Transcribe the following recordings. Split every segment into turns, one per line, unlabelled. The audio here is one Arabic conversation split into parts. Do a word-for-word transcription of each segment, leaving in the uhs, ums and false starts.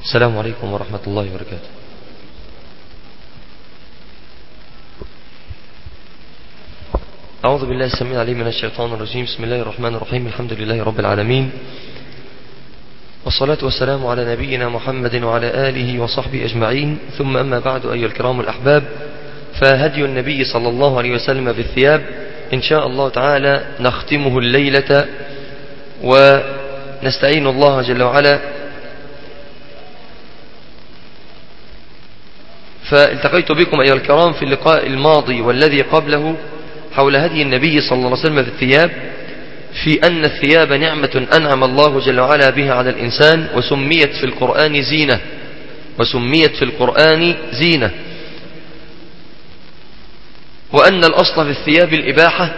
السلام عليكم ورحمة الله وبركاته. أعوذ بالله السميع العليم من الشيطان الرجيم. بسم الله الرحمن الرحيم. الحمد لله رب العالمين، والصلاة والسلام على نبينا محمد وعلى آله وصحبه أجمعين، ثم أما بعد. أيها الكرام الأحباب، فهدي النبي صلى الله عليه وسلم بالثياب إن شاء الله تعالى نختمه الليلة، ونستعين الله جل وعلا. فالتقيت بكم أيها الكرام في اللقاء الماضي والذي قبله حول هدي النبي صلى الله عليه وسلم في الثياب، في أن الثياب نعمة أنعم الله جل وعلا بها على الإنسان، وسميت في القرآن زينة وسميت في القرآن زينة وأن الأصل في الثياب الإباحة،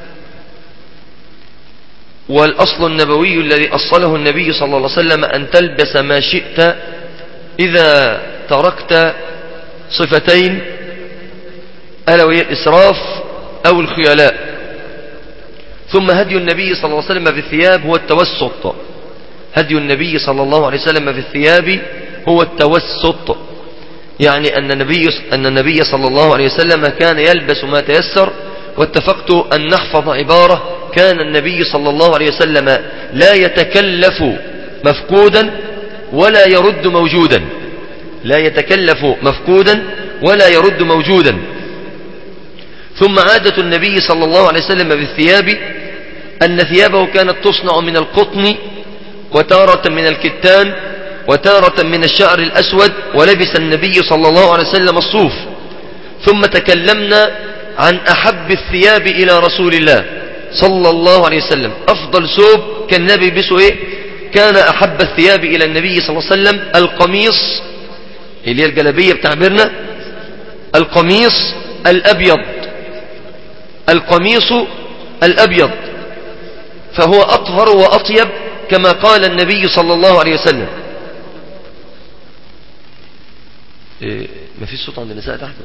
والأصل النبوي الذي أصله النبي صلى الله عليه وسلم أن تلبس ما شئت إذا تركت صفتين، ألا وهي الإسراف أو الخيلاء. ثم هدي النبي صلى الله عليه وسلم في الثياب هو التوسط. هدي النبي صلى الله عليه وسلم في الثياب هو التوسط، يعني أن النبي, أن النبي صلى الله عليه وسلم كان يلبس ما تيسر. واتفقت أن نحفظ عبارة: كان النبي صلى الله عليه وسلم لا يتكلف مفقودا ولا يرد موجودا لا يتكلف مفقودا ولا يرد موجودا. ثم عادة النبي صلى الله عليه وسلم بالثياب أن ثيابه كانت تصنع من القطن، وتارة من الكتان، وتارة من الشعر الأسود، ولبس النبي صلى الله عليه وسلم الصوف. ثم تكلمنا عن أحب الثياب إلى رسول الله صلى الله عليه وسلم. أفضل ثوب كان النبي يلبسه إيه؟ كان أحب الثياب إلى النبي صلى الله عليه وسلم القميص، اللي هي الجلابية بتعبيرنا، القميص الأبيض القميص الأبيض فهو أطهر وأطيب كما قال النبي صلى الله عليه وسلم. إيه، ما فيش صوت عند النساء تحت؟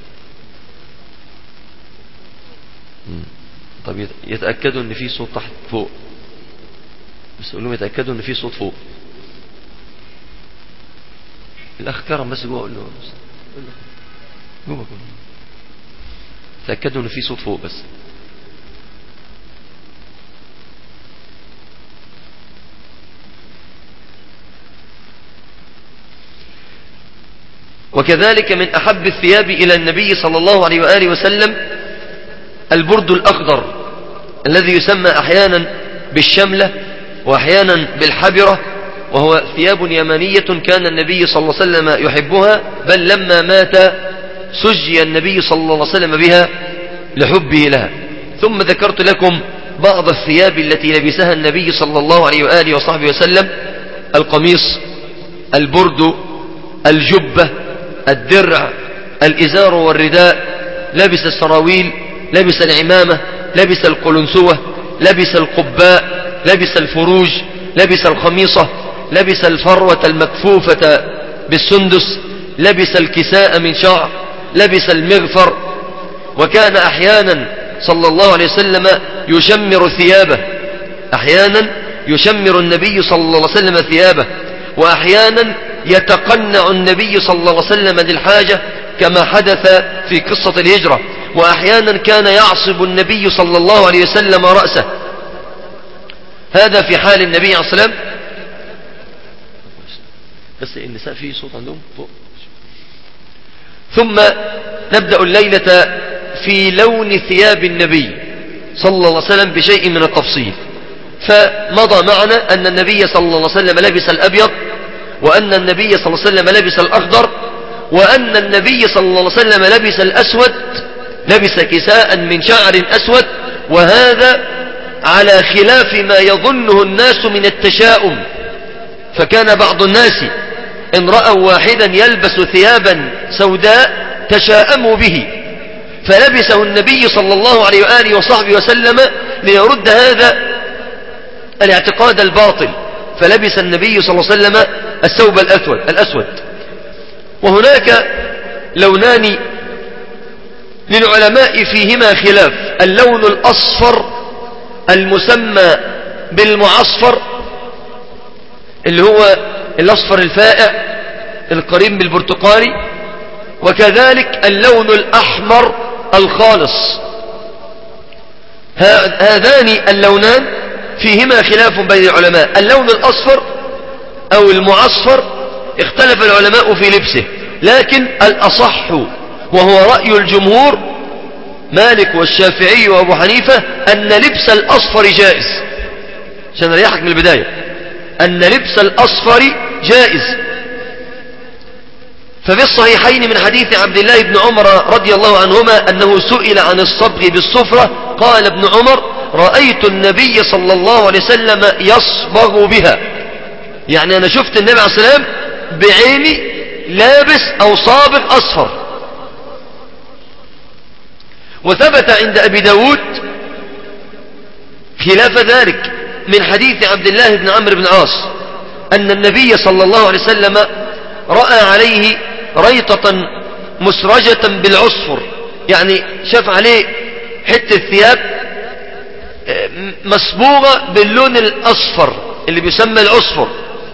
طب يتأكدوا ان في صوت تحت فوق، بس قول لهم يتأكدوا ان في صوت فوق. الأخ كرم بس جوه، قول له جوه جوه تأكدوا ان في صوت فوق بس. وكذلك من أحب الثياب إلى النبي صلى الله عليه وآله وسلم البرد الأخضر، الذي يسمى أحيانا بالشملة وأحيانا بالحبرة، وهو ثياب يمانية كان النبي صلى الله عليه وسلم يحبها، بل لما مات سجي النبي صلى الله عليه وسلم بها لحبه لها. ثم ذكرت لكم بعض الثياب التي لبسها النبي صلى الله عليه وآله وصحبه وسلم: القميص، البرد، الجبة، الدرع، الإزار والرداء، لبس السراويل، لبس العمامة، لبس القلنسوة، لبس القباء، لبس الفروج، لبس الخميصة، لبس الفروة المكفوفة بالسندس، لبس الكساء من شعر، لبس المغفر. وكان أحيانا صلى الله عليه وسلم يشمر ثيابه، أحيانا يشمر النبي صلى الله عليه وسلم ثيابه، وأحيانا يتقنع النبي صلى الله عليه وسلم للحاجة كما حدث في قصة الهجرة. وأحيانا كان يعصب النبي صلى الله عليه وسلم رأسه، هذا في حال النبي عليه الصلاة والسلام. بس النساء فيه صوت عندهم فوق. ثم نبدأ الليلة في لون ثياب النبي صلى الله عليه وسلم بشيء من التفصيل. فمضى معنا أن النبي صلى الله عليه وسلم لبس الأبيض، وأن النبي صلى الله عليه وسلم لبس الأخضر، وأن النبي صلى الله عليه وسلم لبس الأسود، لبس كساء من شعر أسود. وهذا على خلاف ما يظنه الناس من التشاؤم، فكان بعض الناس إن رأوا واحدا يلبس ثيابا سوداء تشاءموا به، فلبسه النبي صلى الله عليه وآله وصحبه وسلم ليرد هذا الاعتقاد الباطل، فلبس النبي صلى الله عليه وسلم الثوب الأسود الأسود. وهناك لونان للعلماء فيهما خلاف: اللون الأصفر المسمى بالمعصفر، اللي هو الأصفر الفائع القريب من البرتقالي، وكذلك اللون الأحمر الخالص. هذان اللونان فيهما خلاف بين العلماء. اللون الأصفر أو المعصفر اختلف العلماء في لبسه، لكن الأصح وهو رأي الجمهور مالك والشافعي وأبو حنيفة أن لبس الأصفر جائز، عشان أريحك من البداية، أن لبس الأصفر جائز. ففي الصحيحين من حديث عبد الله بن عمر رضي الله عنهما أنه سئل عن الصبغ بالصفرة، قال ابن عمر: رأيت النبي صلى الله عليه وسلم يصبغ بها، يعني أنا شفت النبي عليه الصلاة والسلام بعيني لابس أو صابغ أصفر. وثبت عند أبي داود خلاف ذلك من حديث عبد الله بن عمرو بن العاص أن النبي صلى الله عليه وسلم رأى عليه ريطة مسرجة بالعصفر، يعني شاف عليه حتة ثياب مصبوغة باللون الأصفر اللي بيسمى العصفر.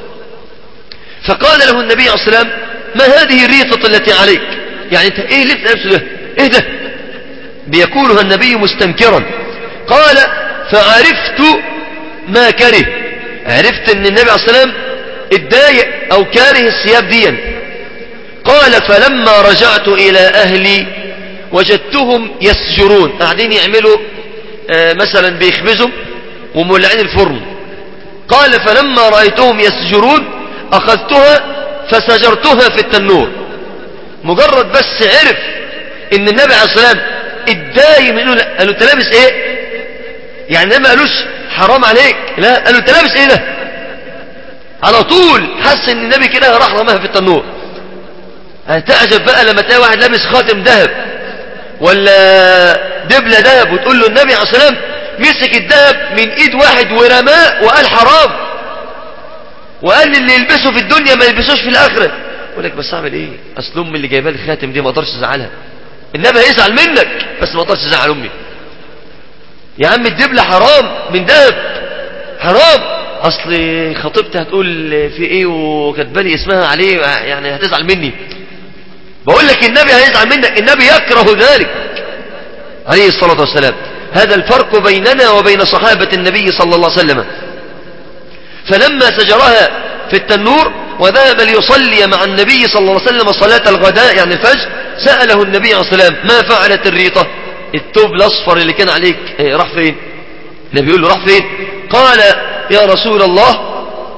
فقال له النبي عليه الصلاة والسلام: ما هذه الريطة التي عليك؟ يعني انت ايه لبس نفسه ده؟ ايه ده؟ بيقولها النبي مستنكرا. قال: فعرفت ما كره، عرفت ان النبي عليه الصلاة والسلام اتضايق او كاره الثياب دي. قال: فلما رجعت الى اهلي وجدتهم يسجرون، قاعدين يعملوا آه مثلا بيخبزوا ومولعين الفرن. قال: فلما رأيتهم يسجرون اخذتها فسجرتها في التنور. مجرد بس عرف ان النبي عليه الصلاة والسلام اتضايق منه، لا قالوا: انت لابس ايه؟ يعني ما قالوش حرام عليك، لا قالوا: انت لابس ايه ده؟ على طول حس ان النبي كده راح رماها في التنور. هتعجب بقى لما تلاقي واحد لابس خاتم ذهب ولا دبلة ذهب وتقول له النبي عليه الصلاة والسلام مسك الذهب من ايد واحد ورماه وقال حرام، وقال اللي يلبسه في الدنيا ما يلبسوش في الاخرة. يقول لك: بس اعمل ايه؟ اصل امي اللي جايبه لي الخاتم دي ما اقدرش ازعلها. النبي هيزعل منك بس ما اقدرش ازعل امي. يا عم الدبلة حرام من ذهب، حرام. اصل خطيبتي هتقول في ايه وكاتبه لي اسمها عليه، يعني هتزعل مني. بقول لك النبي هيزعل منك، النبي يكره ذلك عليه الصلاة والسلام. هذا الفرق بيننا وبين صحابة النبي صلى الله عليه وسلم. فلما سجرها في التنور وذهب ليصلي مع النبي صلى الله عليه وسلم صلاة الغداء يعني الفجر، سأله النبي عليه الصلاة والسلام: ما فعلت الريطة؟ الثوب الأصفر اللي كان عليك إيه راح فين؟ النبي يقول له: راح فين؟ قال: يا رسول الله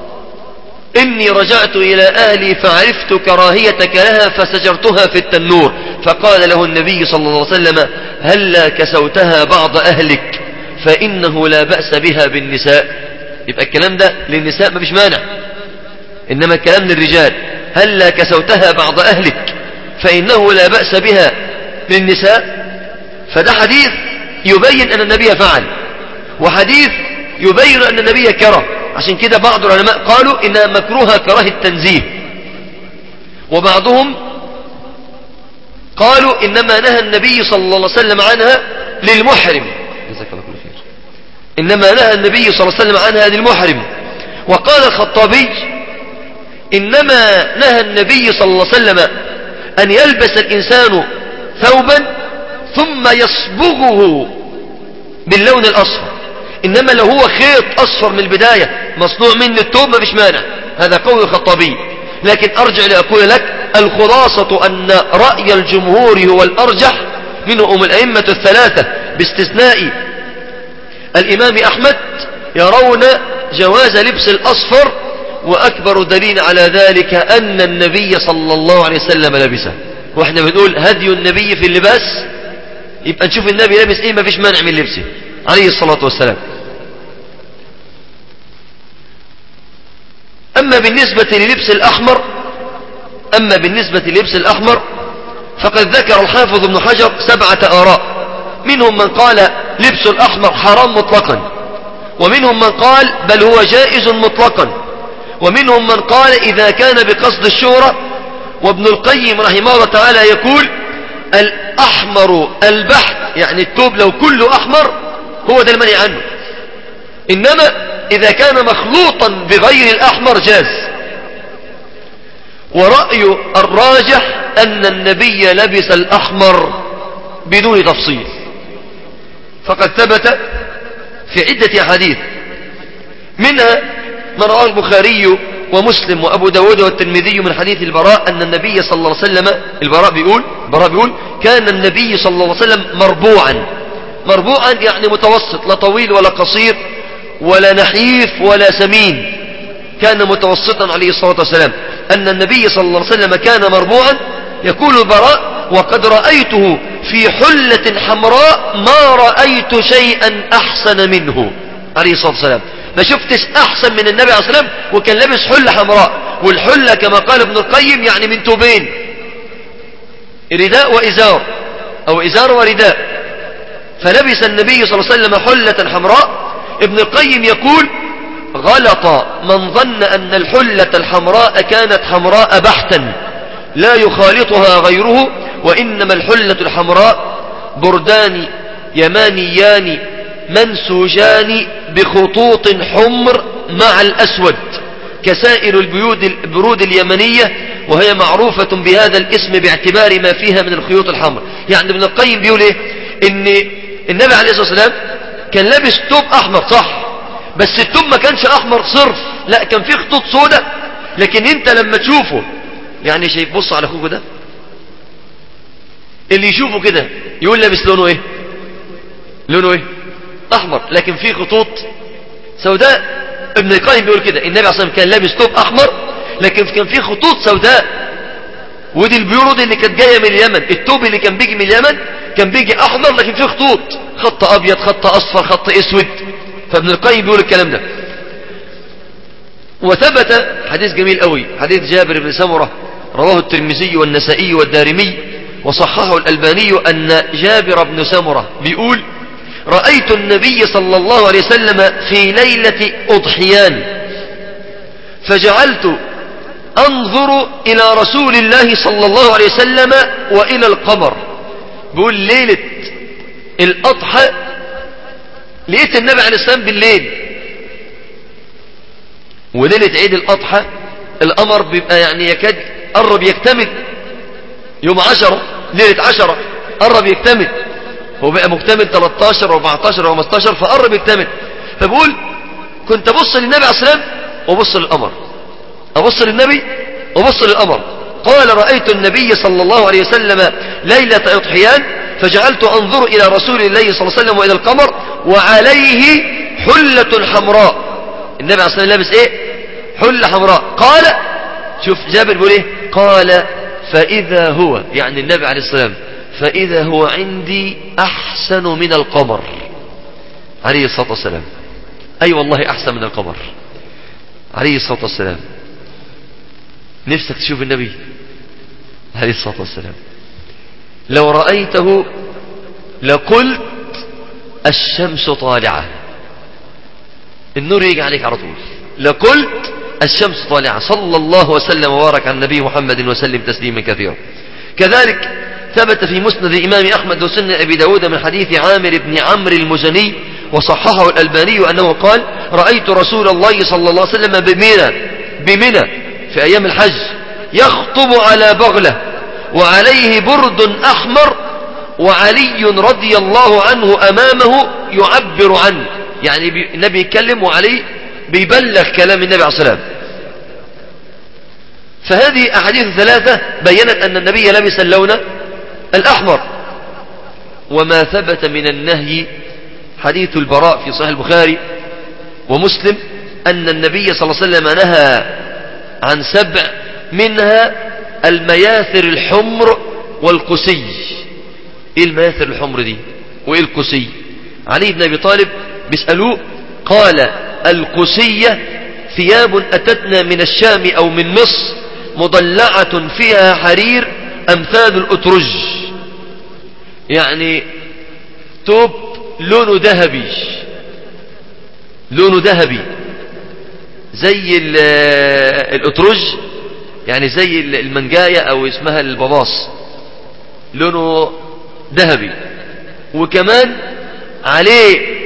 إني رجعت إلى أهلي فعرفت كراهيتك لها فسجرتها في التنور. فقال له النبي صلى الله عليه وسلم: هلا كسوتها بعض أهلك فإنه لا بأس بها بالنساء. يبقى الكلام ده للنساء ما فيش مانع، إنما الكلام للرجال: هلا كسوتها بعض أهلك فإنه لا بأس بها للنساء. فده حديث يبين أن النبي فعل، وحديث يبين أن النبي كره. عشان كده بعض العلماء قالوا إنها مكروهة كراهة التنزيه، وبعضهم قالوا إنما نهى النبي صلى الله عليه وسلم عنها للمحرم. جزاك الله كل خير. إنما نهى النبي صلى الله عليه وسلم عنها للمحرم. وقال الخطابي: إنما نهى النبي صلى الله عليه وسلم أن يلبس الإنسان ثوبا ثم يصبغه باللون الأصفر، إنما لو هو خيط أصفر من البداية مصنوع منه الثوب ما فيش مانع. هذا قول الخطابي. لكن أرجع لأقول لك الخلاصة أن رأي الجمهور هو الأرجح منهم الأئمة الثلاثة باستثناء الإمام أحمد، يرون جواز لبس الأصفر، وأكبر دليل على ذلك أن النبي صلى الله عليه وسلم لبسه. وإحنا بنقول هدي النبي في اللباس، يبقى نشوف النبي لابس إيه ما فيش مانع من لبسه عليه الصلاة والسلام. أما بالنسبة للبس الأحمر أما بالنسبة للبس الأحمر فقد ذكر الحافظ ابن حجر سبعة آراء. منهم من قال لبس الأحمر حرام مطلقا، ومنهم من قال بل هو جائز مطلقا، ومنهم من قال إذا كان بقصد الشهرة. وابن القيم رحمه الله تعالى يقول: الأحمر البحث، يعني الثوب لو كله أحمر هو ده المنع عنه، إنما إذا كان مخلوطا بغير الأحمر جاز. ورأي الراجح أن النبي لبس الأحمر بدون تفصيل، فقد ثبت في عدة أحاديث، منها ما رواه البخاري ومسلم وأبو داود والترمذي من حديث البراء أن النبي صلى الله عليه وسلم، البراء بيقول البراء بيقول كان النبي صلى الله عليه وسلم مربوعا. مربوعا يعني متوسط، لا طويل ولا قصير ولا نحيف ولا سمين، كان متوسطا عليه الصلاة والسلام. أن النبي صلى الله عليه وسلم كان مربوعا. يقول البراء وقد رأيته في حلة حمراء ما رأيت شيئا أحسن منه عليه الصلاة والسلام. ما شفتش أحسن من النبي عليه الصلاة والسلام، وكان لابس حلة حمراء، والحلة كما قال ابن القيم يعني من توبين، رداء وإزار أو إزار ورداء، فلبس النبي صلى الله عليه وسلم حلة حمراء. ابن القيم يقول غلط من ظن أن الحلة الحمراء كانت حمراء بحتا لا يخالطها غيره، وإنما الحلة الحمراء بردان يمانيان منسوجان بخطوط حمر مع الأسود كسائر البيود البرود اليمنية، وهي معروفة بهذا الاسم باعتبار ما فيها من الخيوط الحمر. يعني ابن القيم بيقول ايه؟ ان النبي عليه الصلاة والسلام كان لابس توب احمر صح، بس التوب ما كانش احمر صرف، لا كان فيه خطوط سودة. لكن انت لما تشوفه يعني شايف، بص على اخوك ده، اللي يشوفه كده يقول لابس لونه ايه؟ لونه ايه؟ احمر، لكن فيه خطوط سوداء. ابن القيم بيقول كده النبي عليه الصلاة والسلام كان لابس توب احمر لكن كان فيه خطوط سوداء، ودي البيورود اللي كانت جايه من اليمن. التوب اللي كان بيجي من اليمن كان بيجي احمر لكن فيه خطوط، خط ابيض، خط اصفر، خط اسود. فابن القيم بيقول الكلام ده. وثبت حديث جميل قوي، حديث جابر بن سمرة رواه الترمذي والنسائي والدارمي وصححه الألباني، أن جابر بن سمرة بيقول رأيت النبي صلى الله عليه وسلم في ليلة أضحيان فجعلت أنظر إلى رسول الله صلى الله عليه وسلم وإلى القمر. بيقول ليلة الأضحى لقيت النبي عليه السلام بالليل، وليلة عيد الأضحى القمر بيبقى يعني يكاد قرب يكتمل، يوم عشرة ليلة عشرة قرب يكتمل، هو بقى مكتمل ثلاثة عشر وأربعة عشر وخمسة عشر فقرب يكتمل. فبقول كنت أبص للنبي عليه السلام وأبص للقمر، أبص للنبي وأبص للقمر. قال رأيت النبي صلى الله عليه وسلم ليلة أضحيان فجعلت أنظر إلى رسول الله صلى الله عليه وسلم وإلى القمر وعليه حلة حمراء. النبي عليه الصلاة والسلام لابس ايه؟ حلة حمراء. قال شوف جابر بيقول ايه؟ قال فإذا هو، يعني النبي عليه السلام، فإذا هو عندي أحسن من القمر عليه الصلاة والسلام. أي أيوة والله أحسن من القمر عليه الصلاة والسلام. نفسك تشوف النبي عليه الصلاة والسلام، لو رأيته لقلت الشمس طالعة، النور يجي عليك على طول، لقلت الشمس طالعة. صلى الله وسلم وبارك على النبي محمد وسلم تسليما كثيرا. كذلك ثبت في مسند الإمام أحمد وسنن أبي داود من حديث عامر بن عمرو المزني وصححه الألباني أنه قال رأيت رسول الله صلى الله عليه وسلم بمنى بمنى في أيام الحج يخطب على بغلة وعليه برد أحمر وعلي رضي الله عنه أمامه يعبر عنه، يعني النبي يتكلم وعلي بيبلغ كلام النبي عليه الصلاة والسلام. فهذه أحاديث ثلاثة بيّنت أن النبي لبس اللون الأحمر. وما ثبت من النهي حديث البراء في صحيح البخاري ومسلم أن النبي صلى الله عليه وسلم نهى عن سبع، منها المياثر الحمر والقسي. ايه المياثر الحمر دي وايه القسي؟ علي بن ابي طالب بيسألوه قال القسية ثياب أتتنا من الشام أو من مصر مضلعة فيها حرير أمثال الأترج، يعني توب لونه ذهبي، لونه ذهبي زي الأترج، يعني زي المنجاية أو اسمها البباص، لونه ذهبي، وكمان عليه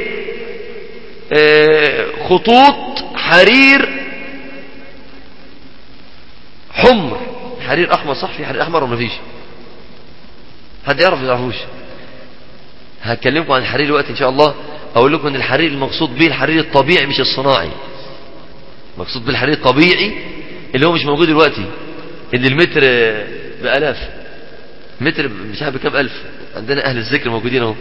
خطوط حرير حمر حرير احمر صح؟ في حرير احمر ولا مفيش؟ حد يعرف ولا يعرفوش؟ هكلمكم عن الحرير الوقت ان شاء الله. اقول لكم ان الحرير المقصود به الحرير الطبيعي مش الصناعي. مقصود بالحرير الطبيعي اللي هو مش موجود دلوقتي، اللي المتر بالاف، متر مش عارف بكام الف. عندنا اهل الذكر موجودين اهو.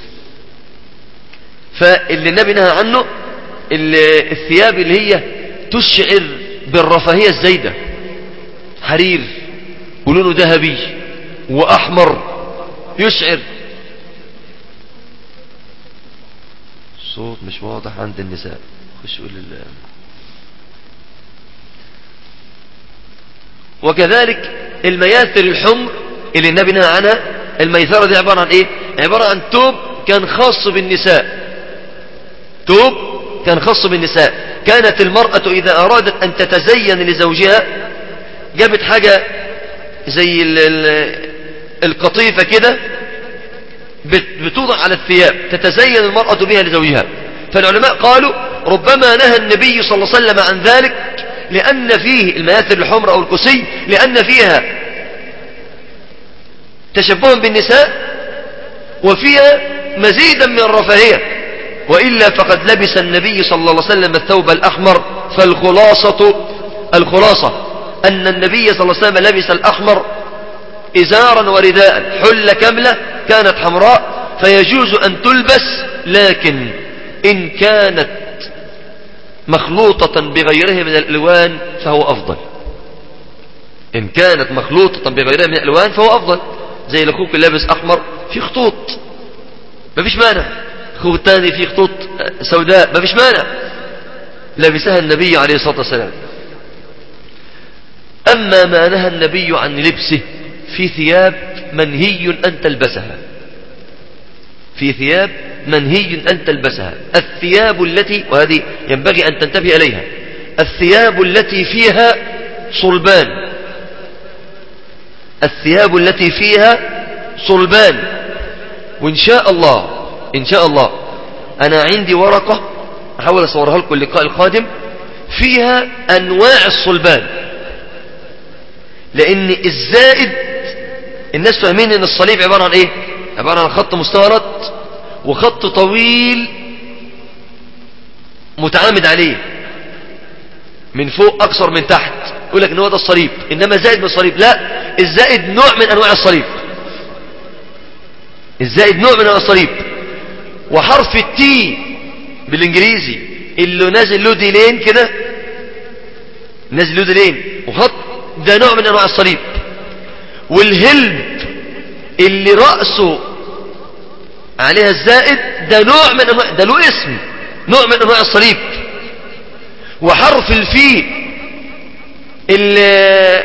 فاللي النبي نهى عنه الثياب اللي هي تشعر بالرفاهية الزايدة، حرير ولونه ذهبي واحمر يشعر. الصوت مش واضح عند النساء. خش قول لله. وكذلك المياثر الحمر اللي النبي نهى عنها. الميثرة دي عبارة عن ايه؟ عبارة عن توب كان خاص بالنساء. توب كان خاص بالنساء. كانت المرأة إذا أرادت أن تتزين لزوجها جابت حاجة زي القطيفة كده بتوضع على الثياب تتزين المرأة بها لزوجها. فالعلماء قالوا ربما نهى النبي صلى الله عليه وسلم عن ذلك لأن فيه المياثر الحمر أو الكسي، لأن فيها تشبها بالنساء وفيها مزيدا من الرفاهية. وإلا فقد لبس النبي صلى الله عليه وسلم الثوب الأحمر. فالخلاصة الخلاصة أن النبي صلى الله عليه وسلم لبس الأحمر إزارا ورداء، حلة كاملة كانت حمراء فيجوز أن تلبس، لكن إن كانت مخلوطة بغيرها من الألوان فهو أفضل. إن كانت مخلوطة بغيرها من الألوان فهو أفضل. زي الأخوك لابس أحمر في خطوط مفيش مانع، أخوك الثاني في خطوط سوداء مفيش مانع، لبسها النبي عليه الصلاة والسلام. أما ما نهى النبي عن لبسه في ثياب منهي أن تلبسها، في ثياب منهي أن تلبسها. الثياب التي، وهذه ينبغي أن تنتبه إليها، الثياب التي فيها صلبان، الثياب التي فيها صلبان. وإن شاء الله إن شاء الله أنا عندي ورقة أحاول أصورها لكم اللقاء القادم فيها أنواع الصلبان، لأن الزائد الناس فاهمين أن الصليب عبارة عن إيه؟ عبارة عن خط مستورد وخط طويل متعامد عليه من فوق أكثر من تحت، يقول لك إن هو ده الصليب. إنما زائد من الصليب لا، الزائد نوع من أنواع الصليب، الزائد نوع من أنواع الصليب. وحرف التي بالإنجليزي اللي نازل له ديلين كده، نازل له ديلين وخط، ده نوع من أنواع الصليب. والهلب اللي رأسه عليها الزائد ده نوع من أنواع، ده له اسم، نوع من أنواع الصليب. وحرف الفي اللي,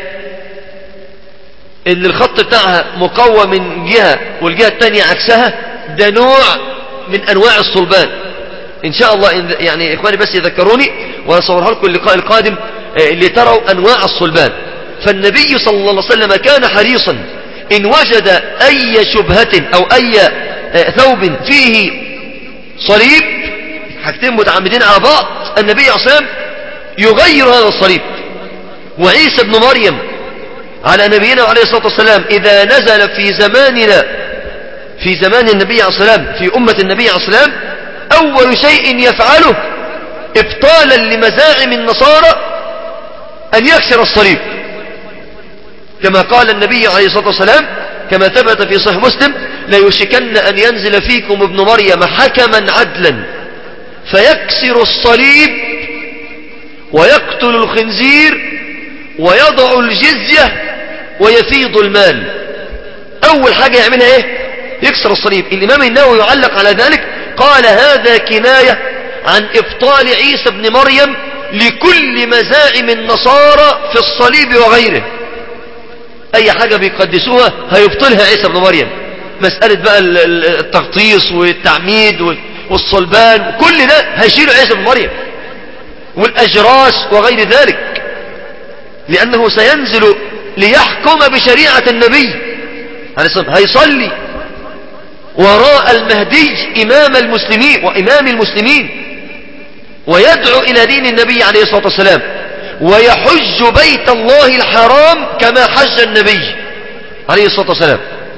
اللي الخط بتاعها مقوى من جهة والجهة التانية عكسها، ده نوع من أنواع الصلبان. إن شاء الله يعني إخواني بس يذكروني وأصورها لكم اللقاء القادم اللي تروا أنواع الصلبان. فالنبي صلى الله عليه وسلم كان حريصا إن وجد أي شبهة أو أي ثوب فيه صليب، حاجتين متعمدين على بعض، النبي عليه الصلاة والسلام يغير هذا الصليب. وعيسى بن مريم على نبينا عليه الصلاة والسلام إذا نزل في زماننا، في زمان النبي عليه الصلاة والسلام، في أمة النبي عليه الصلاة والسلام، أول شيء يفعله إبطالا لمزاعم النصارى أن يكسر الصليب، كما قال النبي عليه الصلاة والسلام كما ثبت في صحيح مسلم: ليوشكن أن ينزل فيكم ابن مريم حكما عدلا فيكسر الصليب ويقتل الخنزير ويضع الجزية ويفيض المال. أول حاجة يعملها إيه؟ يكسر الصليب. الإمام النووي يعلق على ذلك قال: هذا كناية عن إبطال عيسى بن مريم لكل مزاعم النصارى في الصليب وغيره. أي حاجة بيقدسوها هيبطلها عيسى بن مريم. مسألة بقى التغطيس والتعميد والصلبان كل ده هيشيله عيسى بن مريم، والأجراس وغير ذلك، لأنه سينزل ليحكم بشريعة النبي عليه الصلاة والسلام، هيصلي وراء المهدي إمام المسلمين وإمام المسلمين، ويدعو إلى دين النبي عليه الصلاة والسلام. ويحج بيت الله الحرام كما حج النبي عليه الصلاة والسلام.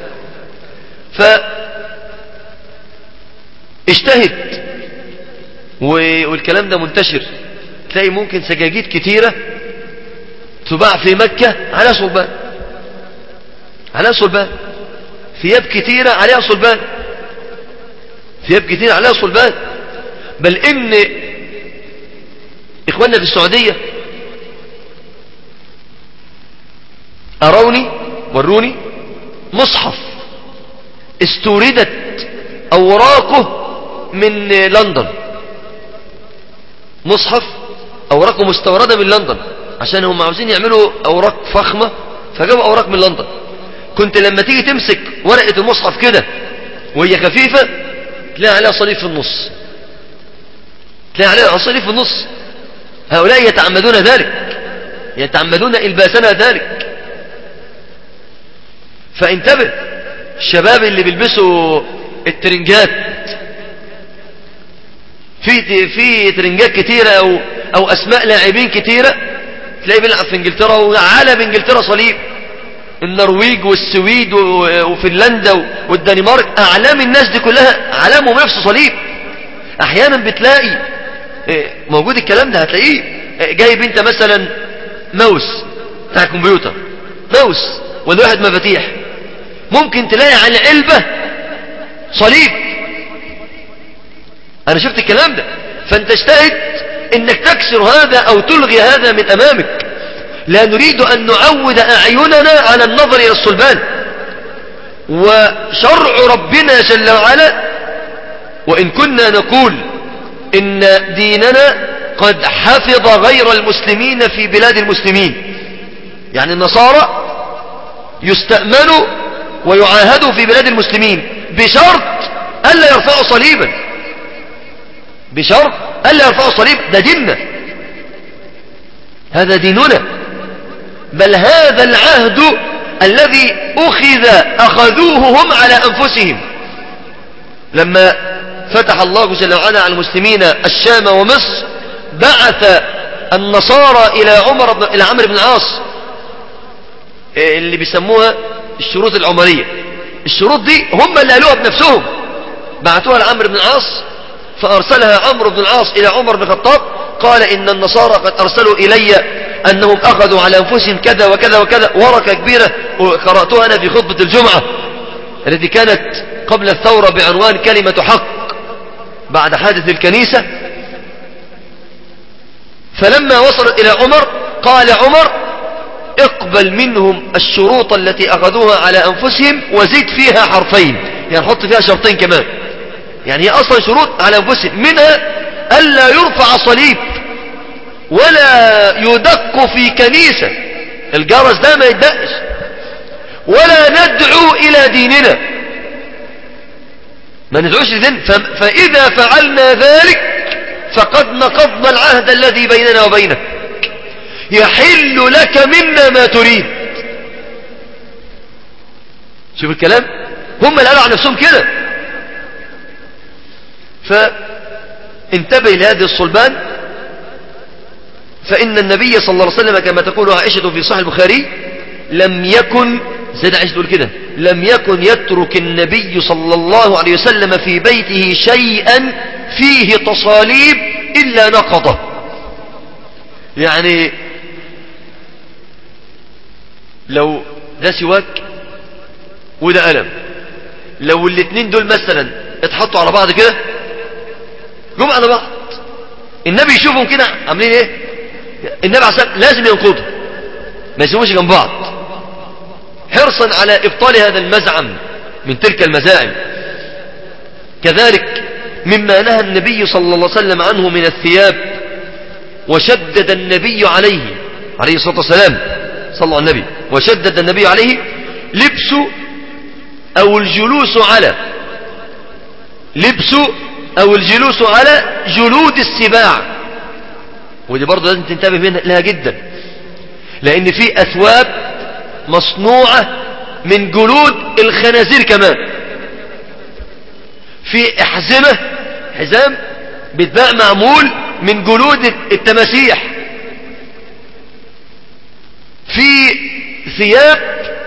فاجتهد، والكلام ده منتشر، تلاقي ممكن سجاجيد كتيرة تباع في مكة على صلبان، على صلبان، ثياب كتيرة عليها صلبان، ثياب كتيرة عليها صلبان. بل ان اخواننا في السعودية اروني وروني مصحف استوردت اوراقه من لندن، مصحف اوراقه مستوردة من لندن، عشان هم عاوزين يعملوا اوراق فخمة فجابوا اوراق من لندن. كنت لما تيجي تمسك ورقة المصحف كده وهي خفيفة تلاقي عليها صليب في النص، تلاقي عليها صليب في النص. هؤلاء يتعمدون ذلك، يتعمدون الباسنا ذلك. فانتبه، الشباب اللي بيلبسوا الترنجات، في في ترنجات كتيرة او او اسماء لاعبين كتيرة، تلاقي بيلعب في انجلترا وعلى بانجلترا صليب، النرويج والسويد وفنلندا والدنمارك، اعلام الناس دي كلها علامهم نفس صليب. احيانا بتلاقي موجود الكلام ده، هتلاقيه جايب انت مثلا ماوس بتاع الكمبيوتر، ماوس ولا واحد مفاتيح، ممكن تلاقي على علبة صليب. انا شفت الكلام ده. فانت اجتهد انك تكسر هذا او تلغي هذا من امامك. لا نريد ان نعود اعيننا على النظر الى الصلبان. وشرع ربنا جل وعلا، وان كنا نقول ان ديننا قد حفظ غير المسلمين في بلاد المسلمين، يعني النصارى يستأمنوا ويعاهدوا في بلاد المسلمين بشرط ألا يرفعوا صليبا، بشرط ألا يرفعوا صليب. ده ديننا، هذا ديننا. بل هذا العهد الذي أخذ أخذوه هم على أنفسهم لما فتح الله جل وعلا على المسلمين الشام ومصر، بعث النصارى إلى عمر بن إلى عمرو بن العاص اللي بيسموها الشروط العمرية. الشروط دي هم اللي قالوها بنفسهم، بعثوها لعمرو بن العاص، فأرسلها عمرو بن العاص إلى عمر بن الخطاب، قال إن النصارى قد أرسلوا إلي أنهم أخذوا على أنفسهم كذا وكذا وكذا، ورقة كبيرة وقرأتها أنا في خطبة الجمعة التي كانت قبل الثورة بعنوان كلمة حق بعد حادث الكنيسة. فلما وصلت إلى عمر قال عمر اقبل منهم الشروط التي أخذوها على أنفسهم وزد فيها حرفين، يعني حط فيها شرطين كمان، يعني هي أصلا شروط على أنفسهم، منها ألا يرفع صليب ولا يدق في كنيسة، الجرس ده ما يدقش، ولا ندعو إلى ديننا، ما ندعوش لدين. فإذا فعلنا ذلك فقد نقضنا العهد الذي بيننا وبينك، يحل لك منا ما تريد. شوف الكلام، هم اللي قالوا عن نفسهم كده. فانتبه لهذه الصلبان، فإن النبي صلى الله عليه وسلم كما تقول عائشة في صحيح البخاري لم يكن، سيدة عائشة تقول كده، لم يكن يترك النبي صلى الله عليه وسلم في بيته شيئا فيه تصاليب إلا نقضه. يعني لو ده سواك وده قلم، لو الاتنين دول مثلا اتحطوا على بعض كده جم على بعض، النبي يشوفهم كده عاملين ايه، النبي عليه الصلاة لازم ينقضوا، ما يسيبوش جنب بعض، حرصا على ابطال هذا المزعم من تلك المزاعم. كذلك مما نهى النبي صلى الله عليه وسلم عنه من الثياب، وشدد النبي عليه عليه الصلاة والسلام، صلى الله عليه النبي، وشدد النبي عليه لبس او الجلوس على لبس او الجلوس على جلود السباع. ودي برضه لازم تنتبه منها لها جدا، لان في اثواب مصنوعة من جلود الخنازير، كمان في احزمة حزام بيتباع معمول من جلود التماسيح، في ثياب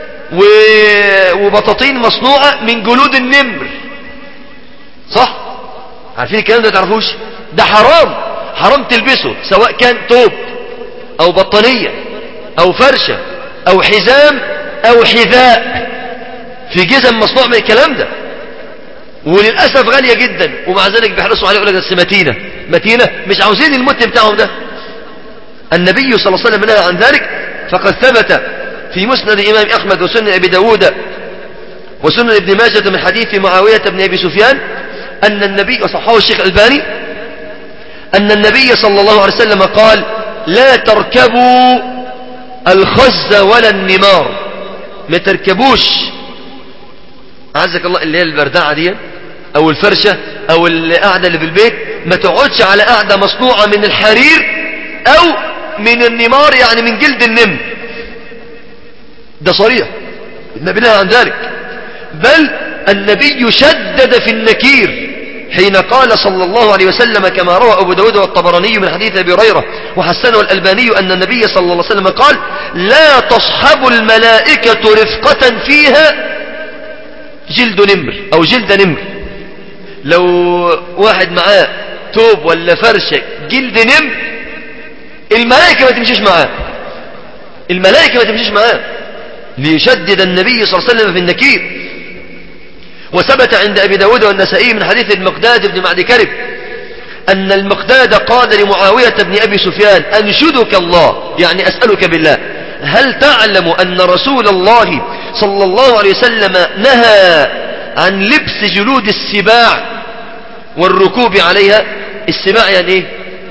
وبطاطين مصنوعة من جلود النمر، صح؟ عارفين الكلام ده؟ تعرفوش؟ ده حرام، حرام تلبسه، سواء كان توب او بطانية او فرشة او حزام او حذاء، في جزم مصنوع من الكلام ده، وللأسف غالية جدا، ومع ذلك بيحرصوا عليه، يقول لك بس متينة متينة، مش عاوزين المت بتاعهم ده. النبي صلى الله عليه وسلم نهى عن ذلك، فقد ثبت في مسند الإمام أحمد وسنن أبي داود وسنن ابن ماجة من حديث معاوية بن أبي سفيان أن النبي، وصححه الشيخ الألباني، أن النبي صلى الله عليه وسلم قال: لا تركبوا الخز ولا النمار، ما تركبوش، عزك الله، اللي هي البردعة دي او الفرشة او القعدة اللي في البيت، ما تقعدش على قعدة مصنوعة من الحرير او من النمار، يعني من جلد النمر. ده صريح، النبي نهى عن ذلك، بل النبي شدد في النكير حين قال صلى الله عليه وسلم كما روى أبو داود والطبراني من حديث أبي هريرة وحسنه الألباني أن النبي صلى الله عليه وسلم قال: لا تصحب الملائكة رفقة فيها جلد نمر أو جلد نمر. لو واحد معاه توب ولا فرشة جلد نمر، الملائكة ما تمشيش معاه، الملائكة ما تمشيش معاه، ليشدد النبي صلى الله عليه وسلم في النكير. وثبت عند أبي داود والنسائي من حديث المقداد بن معد كرب أن المقداد قال لمعاوية بن أبي سفيان: أنشدك الله، يعني أسألك بالله، هل تعلم أن رسول الله صلى الله عليه وسلم نهى عن لبس جلود السباع والركوب عليها؟ السباع يعني ايه؟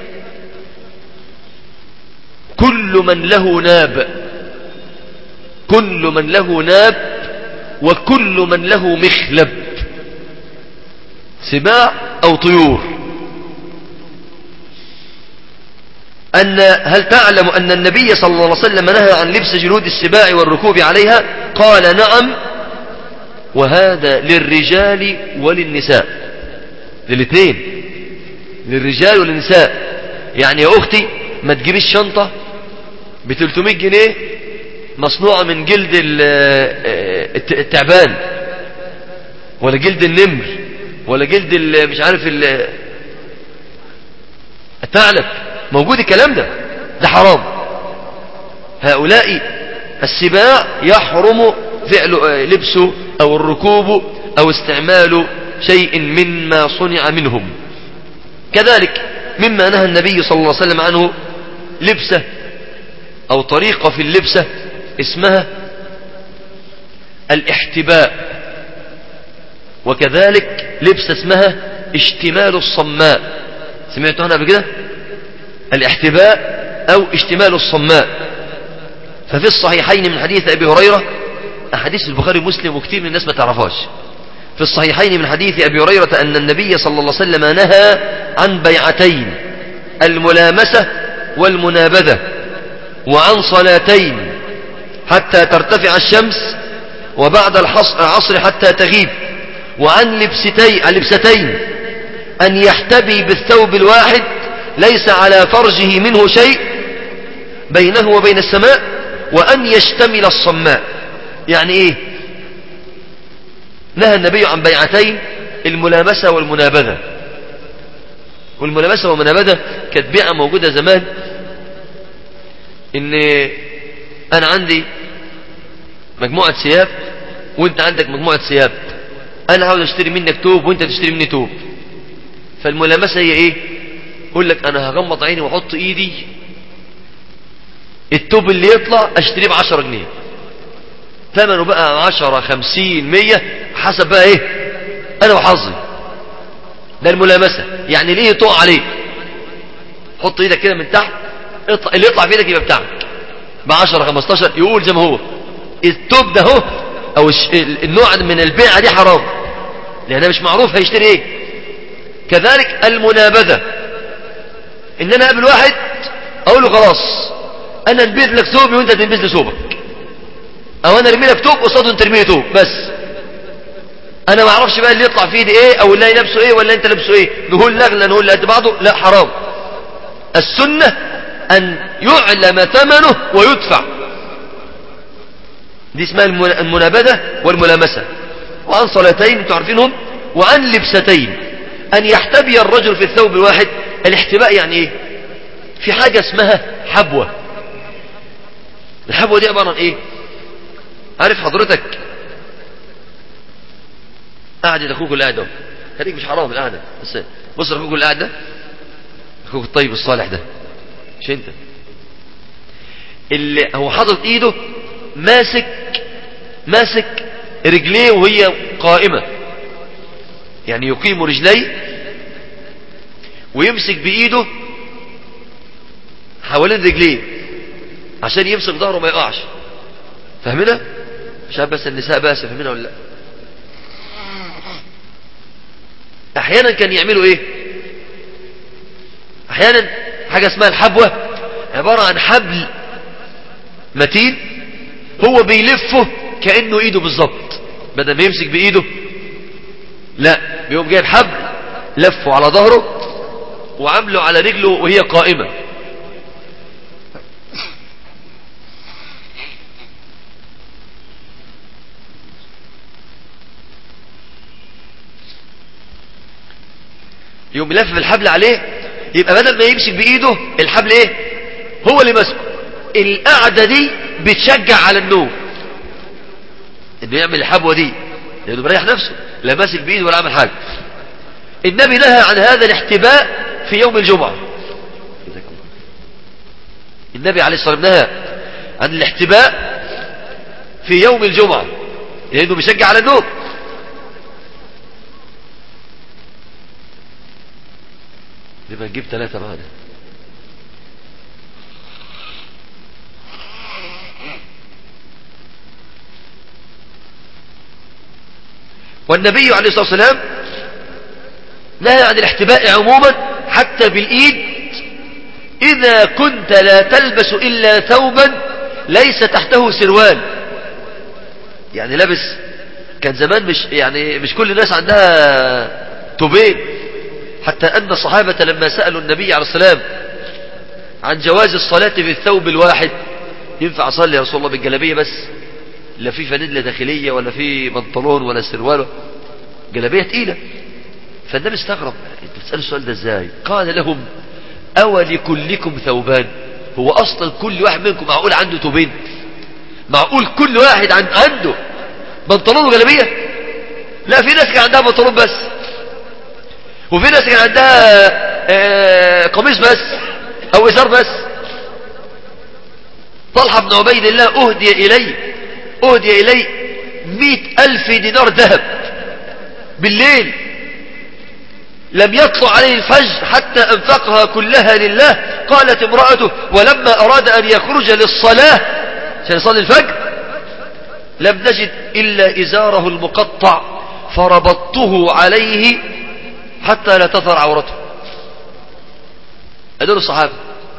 كل من له ناب، كل من له ناب وكل من له مخلب، سباع أو طيور. أن هل تعلم أن النبي صلى الله عليه وسلم نهى عن لبس جلود السباع والركوب عليها؟ قال: نعم، وهذا للرجال وللنساء، للاثنين، للرجال وللنساء. يعني يا أختي ما تجيبيش شنطة ب ثلاثمائة جنيه مصنوعة من جلد التعبان ولا جلد النمر ولا جلد مش عارف الثعلب، موجود الكلام ده، ده حرام. هؤلاء السباع يحرم فعل لبسه أو الركوب أو استعمال شيء مما صنع منهم. كذلك مما نهى النبي صلى الله عليه وسلم عنه لبسه أو طريقة في اللبسة اسمها الاحتباء، وكذلك لبسة اسمها اشتمال الصماء. سمعتوا عنها قبل كده؟ الاحتباء أو اشتمال الصماء. ففي الصحيحين من حديث أبي هريرة، أحاديث البخاري ومسلم وكثير من الناس ما تعرفهاش، في الصحيحين من حديث أبي هريرة أن النبي صلى الله عليه وسلم نهى عن بيعتين: الملامسة والمنابذة، وعن صلاتين: حتى ترتفع الشمس، وبعد العصر حتى تغيب، وعن لبستين, لبستين: أن يحتبي بالثوب الواحد ليس على فرجه منه شيء بينه وبين السماء، وأن يشتمل الصماء. يعني إيه؟ نهى النبي عن بيعتين: الملامسة والمنابذة. والملامسة والمنابذة كانت بيعة موجودة زمان، إن أنا عندي مجموعة ثياب وانت عندك مجموعة ثياب، انا عاوز اشتري منك توب وانت تشتري مني توب. فالملامسة هي ايه؟ يقول لك انا هغمض عيني واحط ايدي، التوب اللي يطلع اشتريه بعشرة جنيه، ثمنه بقى عشرة خمسين مية حسب بقى ايه انا وحظي. ده الملامسة، يعني ليه يطوع عليك، حط ايدك كده من تحت، اطلع اللي يطلع في ايدك يبقى بتاعك بعشرة خمستاشر، يقول زي ما هو. التوب ده هو او النوع من البيعة دي حرام، لانه مش معروف هيشتري ايه. كذلك المنابذة، ان انا اقابل واحد اقول له خلاص انا انبذ لك ثوبي وانت تنبذ لي ثوبك، او انا ارمي لك توب قصاده وانت ترمي لي توب، بس انا ما اعرفش بقى اللي يطلع في ايدي ايه او اللي لابسه ايه ولا انت لابسه ايه، نقول نغلى نقول قد بعضه، لا حرام. السنة ان يعلم ثمنه ويدفع، دي اسمها المنابذة والملامسة. وعن صلاتين انتوا عارفينهم، وعن لبستين، أن يحتبي الرجل في الثوب الواحد. الاحتباء يعني ايه؟ في حاجة اسمها حبوة. الحبوة دي عبارة عن ايه؟ عارف حضرتك قاعدة اخوك اللي قاعد اهو، خليك مش حرام القعدة، بس بص اخوك اللي قاعد ده، اخوك الطيب الصالح ده، مش انت، اللي هو حاطط ايده ماسك ماسك رجليه وهي قائمة، يعني يقيم رجليه ويمسك بايده حوالين رجليه عشان يمسك ظهره ما يقعش. فاهمنا؟ مش عارف بس النساء بس فاهمنا ولا لا؟ احيانا كان يعملوا ايه؟ احيانا حاجة اسمها الحبوة، عبارة عن حبل متين هو بيلفه كأنه ايده بالظبط، بدل ما يمسك بايده لا، بيقوم جايب حبل لفه على ظهره وعمله على رجله وهي قائمة. يقوم يلف الحبل عليه، يبقى بدل ما يمسك بايده الحبل ايه؟ هو اللي ماسكه. القعدة دي بتشجع على النوم، انه يعمل الحبوة دي لانه مريح نفسه، لا ماسك بايده ولا عمل حاجة. النبي نهى عن هذا الاحتباء في يوم الجمعة. النبي عليه الصلاة والسلام نهى عن الاحتباء في يوم الجمعة لانه بيشجع على النوم. نبقى نجيب ثلاثة معنا. والنبي عليه الصلاة والسلام نهى عن الاحتباء عموما حتى بالإيد، إذا كنت لا تلبس إلا ثوبا ليس تحته سروال. يعني لابس، كان زمان مش يعني مش كل الناس عندها توبين، حتى أن الصحابة لما سألوا النبي عليه السلام عن جواز الصلاة في الثوب الواحد، ينفع أصلي يا رسول الله بالجلابية بس، لا في فانيلا داخلية ولا في بنطلون ولا سروال، جلابية تقيلة. فالنبي استغرب، انت بتسأل السؤال ده ازاي؟ قال لهم أولي كلكم ثوبان؟ هو أصلا كل واحد منكم معقول عنده ثوبين؟ معقول كل واحد عن عنده بنطلون وجلابية؟ لا، في ناس كان عندها بنطلون بس، وفي ناس كان عندها آه قميص بس أو إزار بس. طلحة بن عبيد الله أهدي إليه أهدي إليه مئة ألف دينار ذهب بالليل، لم يطلع عليه الفجر حتى أنفقها كلها لله. قالت امرأته ولما أراد أن يخرج للصلاة عشان يصلي الفجر لم نجد إلا إزاره المقطع فربطته عليه حتى لا تظهر عورته. هذول الصحابة.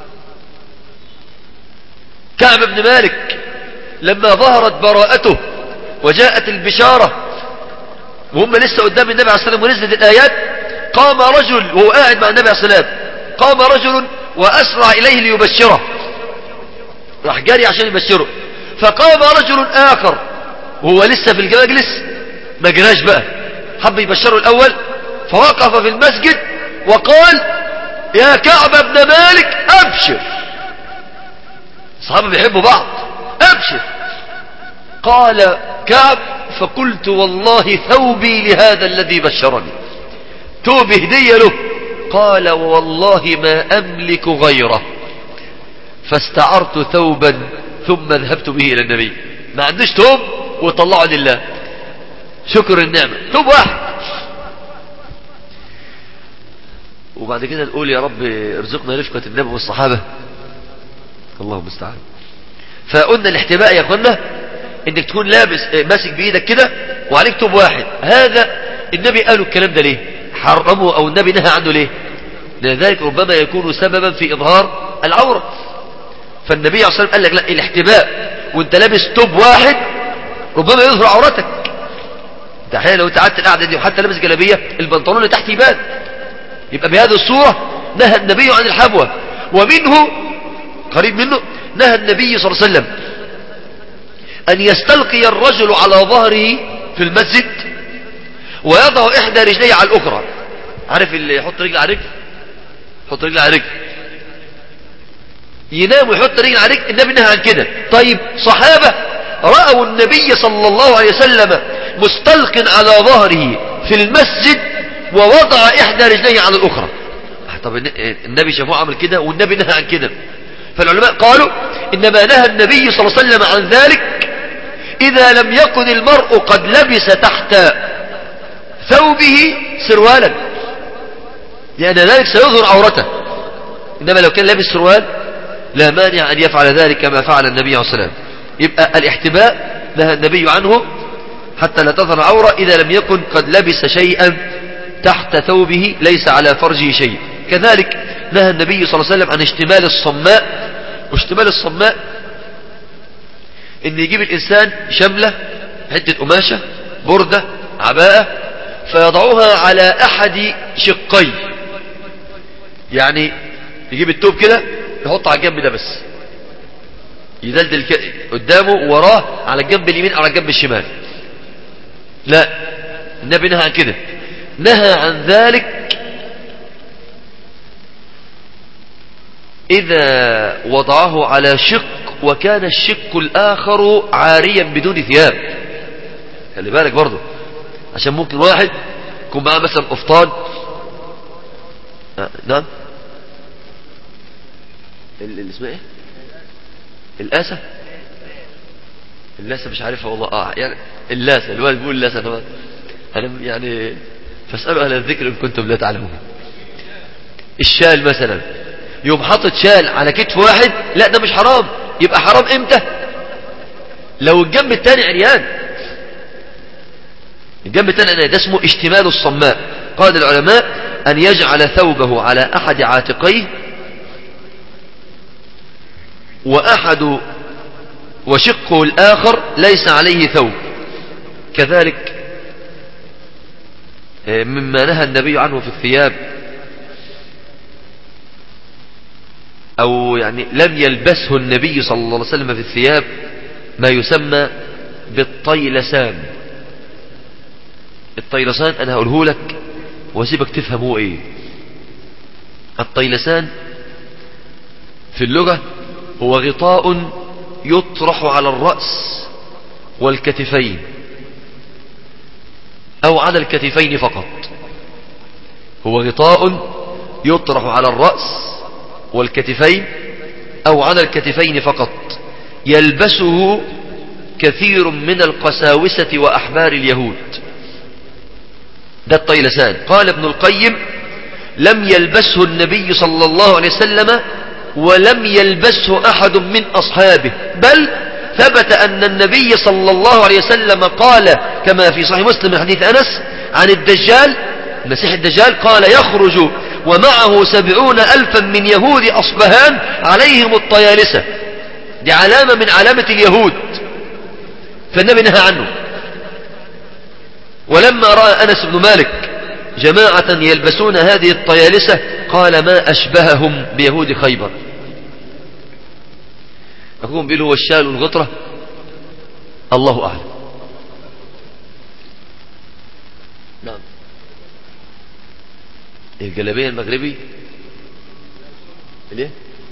كعب بن مالك لما ظهرت براءته وجاءت البشارة وهم لسه قدام النبي عليه الصلاة والسلام ونزلت الآيات، قام رجل وهو قاعد مع النبي عليه الصلاة والسلام، قام رجل وأسرع إليه ليبشره، راح جاري عشان يبشره. فقام رجل آخر وهو لسه في المجلس ما جراش بقى، حب يبشره الأول، فوقف في المسجد وقال يا كعب بن مالك أبشر. الصحابة بيحبوا بعض، أبشر. قال كعب فقلت والله ثوبي لهذا الذي بشرني، ثوب هدية له. قال والله ما أملك غيره، فاستعرت ثوبا ثم ذهبت به إلى النبي. ما عندوش ثوب وطلعه لله، شكر النعمة، ثوب واحد. وبعد كده نقول يا رب ارزقنا رفقة النبي والصحابة، الله المستعان. فقلنا الاحتباء يا اخوانا انك تكون لابس ماسك بايدك كده وعليك ثوب واحد. هذا النبي قالوا الكلام ده ليه؟ حرمه او النبي نهى عنه ليه؟ لذلك ربما يكون سببا في اظهار العورة. فالنبي عليه الصلاة والسلام قال لك لا، الاحتباء وانت لابس ثوب واحد ربما يظهر عورتك. انت احيانا لو انت قعدت القعده دي وحتى لابس جلابيه البنطلون اللي تحت يبان، يبقى بهذه الصورة نهى النبي عن الحبوة. ومنه قريب منه نهى النبي صلى الله عليه وسلم أن يستلقي الرجل على ظهره في المسجد ويضع إحدى رجليه على الأخرى. عارف اللي يحط رجل على رجل، يحط رجل على رجل، ينام ويحط رجل على رجل. النبي نهى عن كده. طيب صحابة رأوا النبي صلى الله عليه وسلم مستلق على ظهره في المسجد ووضع إحدى رجليه على الأخرى. طب النبي شافوه عمل كده والنبي نهى عن كده. فالعلماء قالوا إنما نهى النبي صلى الله عليه وسلم عن ذلك إذا لم يكن المرء قد لبس تحت ثوبه سروالا، لأن ذلك سيظهر عورته. إنما لو كان لابس سروال لا مانع أن يفعل ذلك كما فعل النبي عليه الصلاة والسلام. يبقى الاحتباء نهى النبي عنه حتى لا تظهر عورة إذا لم يكن قد لبس شيئا تحت ثوبه ليس على فرجه شيء. كذلك نهى النبي صلى الله عليه وسلم عن اشتمال الصماء. واشتمال الصماء ان يجيب الانسان شملة، حتة قماشة، بردة، عباءة، فيضعوها على احد شقي، يعني يجيب التوب كده يحطه على الجنب ده بس، يدلدل قدامه وراه على الجنب اليمين او على الجنب الشمال. لا، النبي نهى عن كده. نهى عن ذلك إذا وضعه على شق وكان الشق الآخر عاريا بدون ثياب. خلي بالك برضه، عشان ممكن واحد يكون معاه مثلا قفطان، آه نعم، اللي اسمها ايه، اللاسة، اللاسة مش عارفها والله. اه يعني اللاسة، الوالد بيقول اللاسة. انا انا يعني فاسألوا اهل الذكر ان كنتم لا تعلمون. الشال مثلا، يوم حاطط شال على كتف واحد، لا ده مش حرام. يبقى حرام امتى؟ لو الجنب الثاني عريان. الجنب الثاني عريان، ده اسمه اشتمال الصماء. قال العلماء ان يجعل ثوبه على احد عاتقيه واحد وشقه الاخر ليس عليه ثوب. كذلك مما نهى النبي عنه في الثياب، او يعني لم يلبسه النبي صلى الله عليه وسلم في الثياب، ما يسمى بالطيلسان. الطيلسان انا هقوله لك واسيبك تفهمه ايه. الطيلسان في اللغة هو غطاء يطرح على الرأس والكتفين او على الكتفين فقط. هو غطاء يطرح على الرأس والكتفين او على الكتفين فقط، يلبسه كثير من القساوسة واحبار اليهود. ده الطيلسان. قال ابن القيم لم يلبسه النبي صلى الله عليه وسلم ولم يلبسه احد من اصحابه، بل ثبت ان النبي صلى الله عليه وسلم قال كما في صحيح مسلم من حديث انس عن الدجال، المسيح الدجال، قال يخرج ومعه سبعون ألفا من يهود أصبهان عليهم الطيالسة. دي علامة من علامة اليهود، فالنبي نهى عنه. ولما رأى أنس بن مالك جماعة يلبسون هذه الطيالسة قال ما أشبههم بيهود خيبر. أقوم بيقول هو الشال والغطرة، الله أعلم. نعم، الجلابية المغربي ليه؟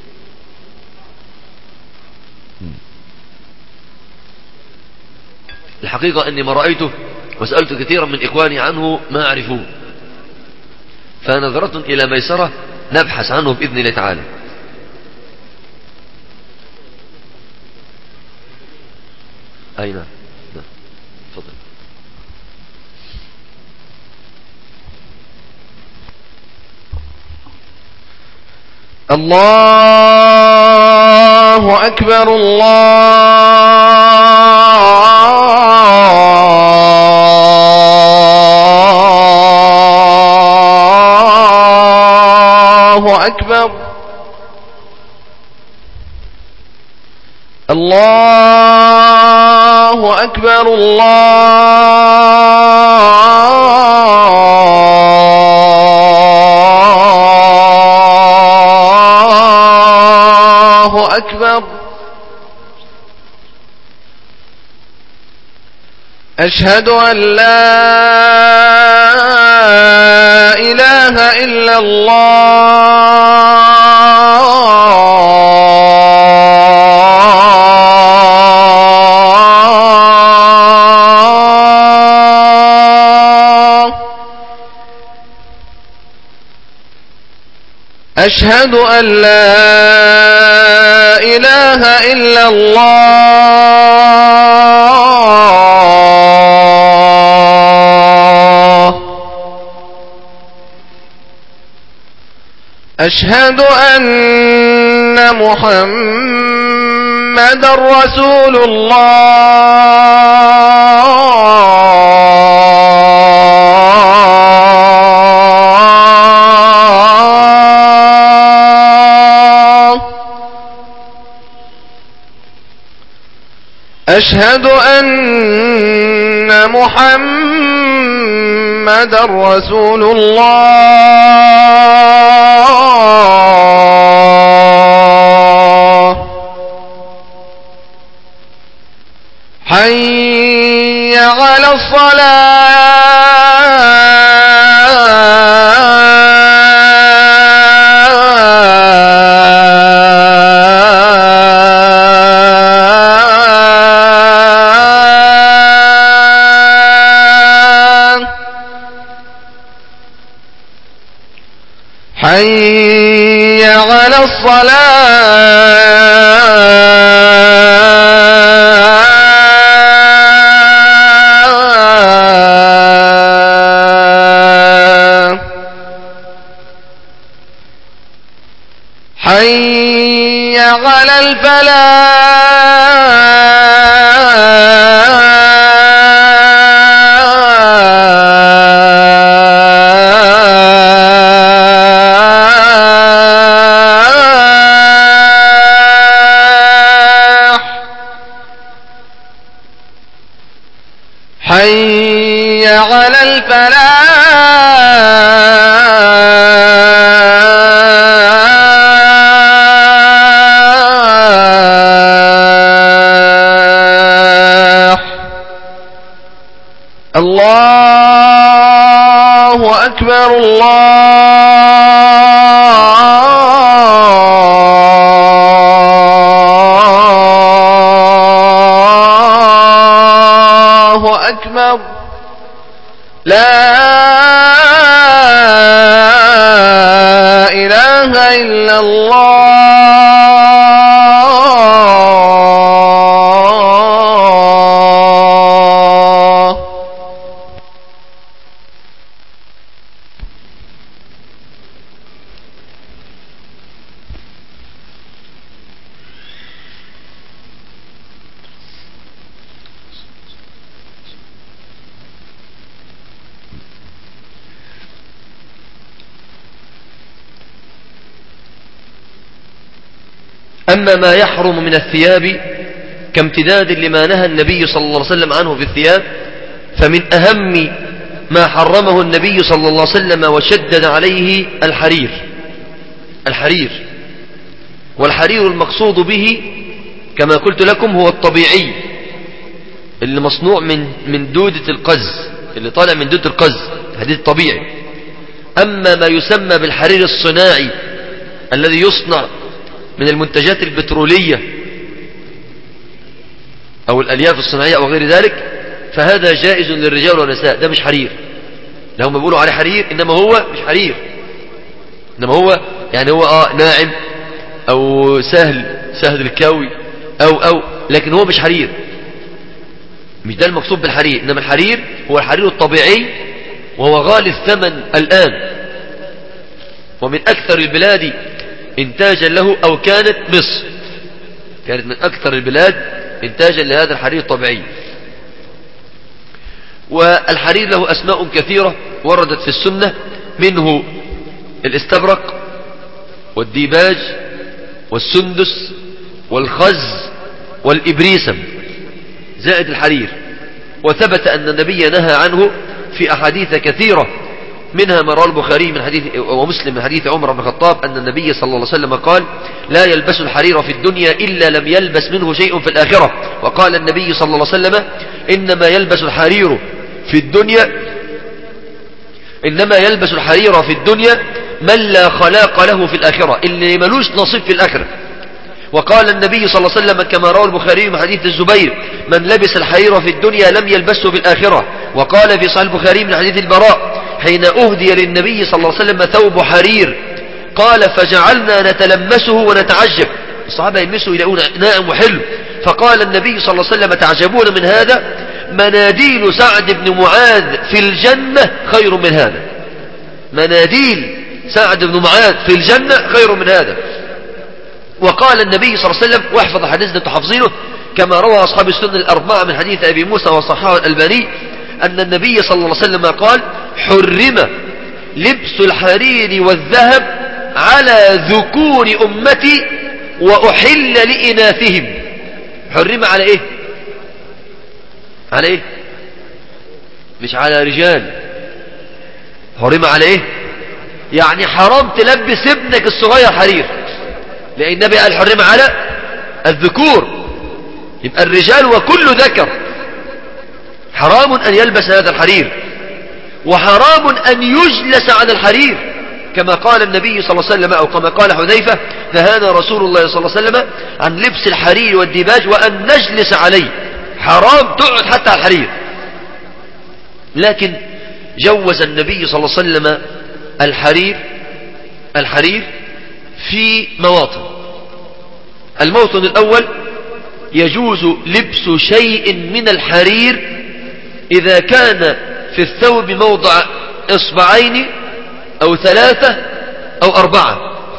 الحقيقة أني ما رأيته وسألت كثيرا من إخواني عنه ما أعرفوه، فنظرة إلى ميسرة نبحث عنه بإذن الله تعالى. أين؟ نعم، تفضل.
الله أكبر الله أكبر الله أكبر الله أكبر. أشهد أن لا إله إلا الله أشهد أن لا إله إلا الله أشهد أن محمد رسول الله أشهد أن محمد رسول الله حي على الصلاة حي على الصلاة حي على الفلاح حي على الفلاح الله أكبر الله أكبر لا إله إلا الله
أما ما يحرم من الثياب كامتداد لما نهى النبي صلى الله عليه وسلم عنه في الثياب، فمن أهم ما حرمه النبي صلى الله عليه وسلم وشدد عليه الحرير. الحرير والحرير المقصود به كما قلت لكم هو الطبيعي اللي مصنوع من من دودة القز، اللي طالع من دودة القز، حديد طبيعي. أما ما يسمى بالحرير الصناعي الذي يصنع من المنتجات البترولية أو الألياف الصناعية أو غير ذلك، فهذا جائز للرجال والنساء. ده مش حرير، لا هم بيقولوا عليه حرير إنما هو مش حرير، إنما هو يعني هو آه ناعم أو سهل سهل الكوي أو أو لكن هو مش حرير، مش ده المقصود بالحرير. إنما الحرير هو الحرير الطبيعي، وهو غالي الثمن الآن، ومن أكثر البلاد إنتاجا له أو كانت مصر، كانت من أكثر البلاد إنتاجا لهذا الحرير الطبيعي. والحرير له أسماء كثيرة وردت في السنة، منه الاستبرق والديباج والسندس والخز والإبريسم زائد الحرير. وثبت أن النبي نهى عنه في أحاديث كثيرة، منها ما رواه البخاري من حديث ومسلم من حديث عمر بن الخطاب أن النبي صلى الله عليه وسلم قال لا يلبس الحرير في الدنيا إلا لم يلبس منه شيء في الآخرة. وقال النبي صلى الله عليه وسلم إنما يلبس الحرير في الدنيا إنما يلبس الحرير في الدنيا من لا خلاق له في الآخرة، اللي ملوش نصيب في الآخرة. وقال النبي صلى الله عليه وسلم كما روى البخاري من حديث الزبير من لبس الحرير في الدنيا لم يلبسه في الآخرة. وقال في صحيح البخاري من حديث البراء حين أهدي للنبي صلى الله عليه وسلم ثوب حرير قال فجعلنا نتلمسه ونتعجب، الصحابة يلمسوا يلاقون نائم وحلو، فقال النبي صلى الله عليه وسلم تعجبون من هذا؟ مناديل سعد بن معاذ في الجنة خير من هذا. مناديل سعد بن معاذ في الجنة خير من هذا. وقال النبي صلى الله عليه وسلم واحفظ الحديث ده تحفظينه كما روى أصحاب السنن الأربعة من حديث أبي موسى وصححه الألباني أن النبي صلى الله عليه وسلم قال حرم لبس الحرير والذهب على ذكور أمتي وأحل لإناثهم. حرم على إيه؟ على إيه؟ مش على رجال. حرم على إيه؟ يعني حرام تلبس ابنك الصغير حرير، لأن النبي قال حرم على الذكور، يبقى الرجال وكل ذكر حرام أن يلبس هذا الحرير، وحرام أن يجلس على الحرير كما قال النبي صلى الله عليه وسلم أو كما قال حذيفة نهانا رسول الله صلى الله عليه وسلم عن لبس الحرير والديباج وأن نجلس عليه. حرام تقعد حتى على الحرير. لكن جوز النبي صلى الله عليه وسلم الحرير الحرير في مواطن. الموطن الأول يجوز لبس شيء من الحرير إذا كان في الثوب موضع إصبعين أو ثلاثة أو أربعة،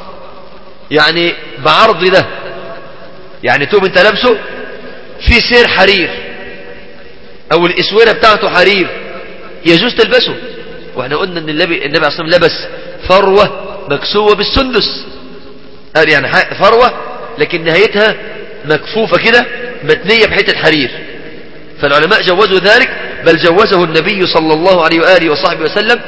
يعني بعرض ده، يعني ثوب انت لابسه في سير حرير أو الإسورة بتاعته حرير يجوز تلبسه. واحنا قلنا ان النبي النبي عليه الصلاة والسلام لبس فروة مكسوة بالسندس، قال يعني فروة لكن نهايتها مكفوفة كده متنية بحتة حرير، فالعلماء جوزوا ذلك، بل جوزه النبي صلى الله عليه وآله وصحبه وسلم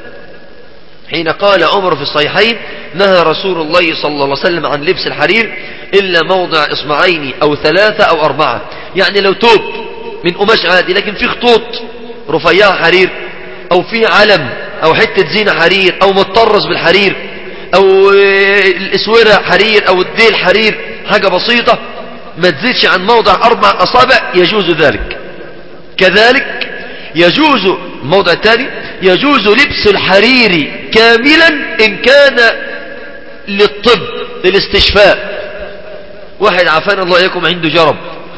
حين قال عمر في الصحيحين نهى رسول الله صلى الله عليه وسلم عن لبس الحرير إلا موضع إصبعين أو ثلاثة أو أربعة. يعني لو توب من قماش عادي لكن في خطوط رفيعة حرير أو في علم أو حتة زينة حرير أو متطرز بالحرير أو الإسورة حرير أو الديل حرير، حاجة بسيطة ما تزيدش عن موضع أربع أصابع يجوز ذلك. كذلك يجوز الموضع الثاني يجوز لبس الحرير كاملا إن كان للطب للاستشفاء. واحد عافانا الله إياكم عنده جرب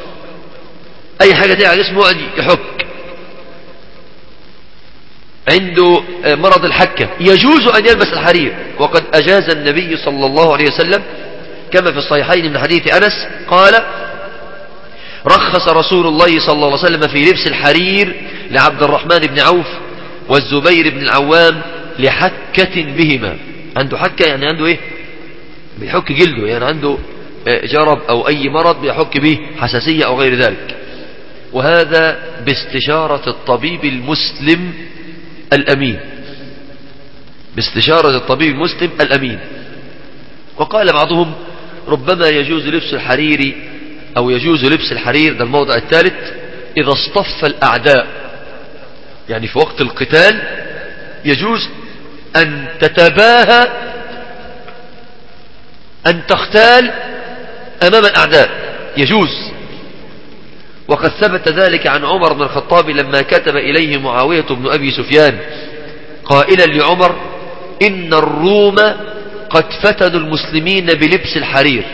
أي حاجة تيجي على جسمه يقعد يحك، عنده مرض الحكة يجوز أن يلبس الحرير. وقد أجاز النبي صلى الله عليه وسلم كما في الصحيحين من حديث أنس قال رخص رسول الله صلى الله عليه وسلم في لبس الحرير لعبد الرحمن بن عوف والزبير بن العوام لحكة بهما. عنده حكة يعني عنده ايه؟ بيحك جلده، يعني عنده جرب او اي مرض بيحك به حساسية او غير ذلك، وهذا باستشارة الطبيب المسلم الامين، باستشارة الطبيب المسلم الامين. وقال بعضهم ربما يجوز لبس الحرير او يجوز لبس الحرير، ده الموضع الثالث، اذا اصطف الاعداء، يعني في وقت القتال يجوز ان تتباهى ان تختال امام الاعداء، يجوز. وقد ثبت ذلك عن عمر بن الخطاب لما كتب اليه معاوية بن ابي سفيان قائلا لعمر ان الروم قد فتنوا المسلمين بلبس الحرير،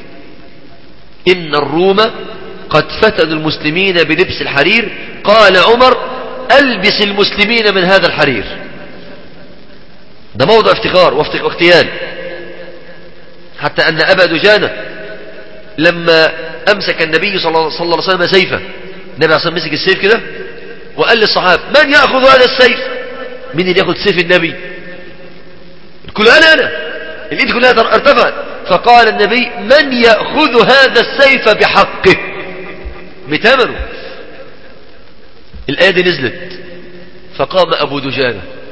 إن الروم قد فتنوا المسلمين بلبس الحرير، قال عمر ألبس المسلمين من هذا الحرير. ده موضع افتخار واغتيال، حتى أن أبا دجانة لما أمسك النبي صلى الله عليه وسلم سيفا، النبي عليه مسك السيف كده وقال للصحابة من يأخذ هذا السيف؟ مين اللي يأخذ سيف النبي؟ الكل أنا أنا الإيد كلها ارتفعت، فقال النبي من يأخذ هذا السيف بحقه بثمنه. الآية دي نزلت فقام أبو دجانة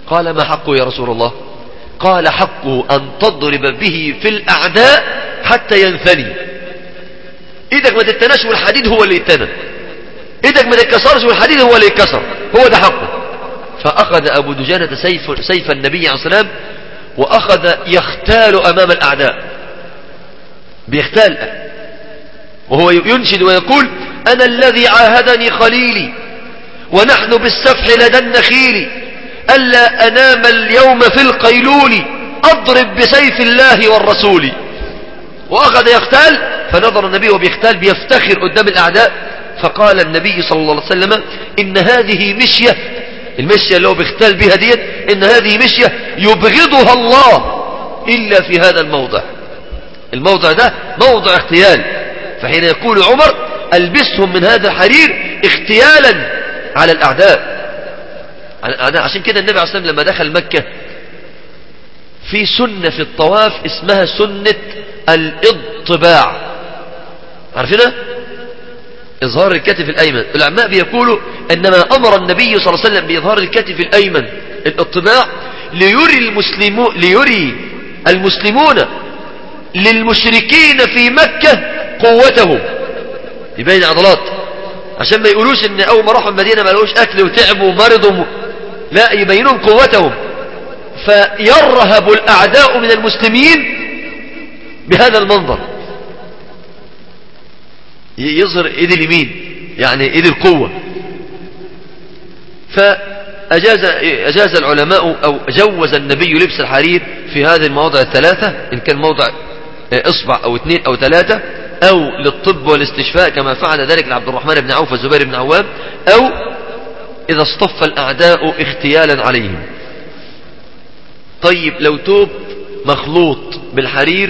قال ما حقه يا رسول الله؟ قال حقه أن تضرب به في الأعداء حتى ينثني. إيدك ما تتناش والحديد هو اللي يتنى، إيدك ما تتكسرش والحديد هو اللي يتكسر، هو ده حقه. فأخذ أبو دجانة سيف, سيف النبي عليه الصلاة والسلام وأخذ يختال أمام الأعداء، بيختال وهو ينشد ويقول أنا الذي عاهدني خليلي ونحن بالسفح لدى النخيل ألا أنام اليوم في القيلول أضرب بسيف الله والرسول. وأخذ يختال، فنظر النبي وبيختال بيفتخر قدام الأعداء، فقال النبي صلى الله عليه وسلم إن هذه مشية، المشية اللي هو بيختال بها ديت، إن هذه مشية يبغضها الله إلا في هذا الموضع. الموضع ده موضع اغتيال، فحين يقول عمر ألبسهم من هذا الحرير اغتيالا على الأعداء. على الأعداء. عشان كده النبي عليه الصلاة والسلام لما دخل مكة في سنة في الطواف اسمها سنة الاضطباع، عارفينها؟ إظهار الكتف الأيمن. العلماء بيقولوا إنما أمر النبي صلى الله عليه وسلم بإظهار الكتف الأيمن الاضطباع ليري المسلمون ليري المسلمون للمشركين في مكة قوتهم، يبين عضلات، عشان ما يقولوش إن أول ما راحوا المدينة ما لقوش أكل وتعبوا ومرضوا، لا، يبينون قوتهم. فيرهب الأعداء من المسلمين بهذا المنظر، يظهر ايد اليمين يعني ايد القوة. فأجاز أجاز العلماء أو جوز النبي لبس الحرير في هذه المواضع الثلاثة، إن كان موضع إصبع أو اثنين أو ثلاثة، أو للطب والاستشفاء كما فعل ذلك لعبد الرحمن بن عوف والزبير بن عوام، أو إذا اصطف الأعداء اغتيالا عليهم. طيب لو توب مخلوط بالحرير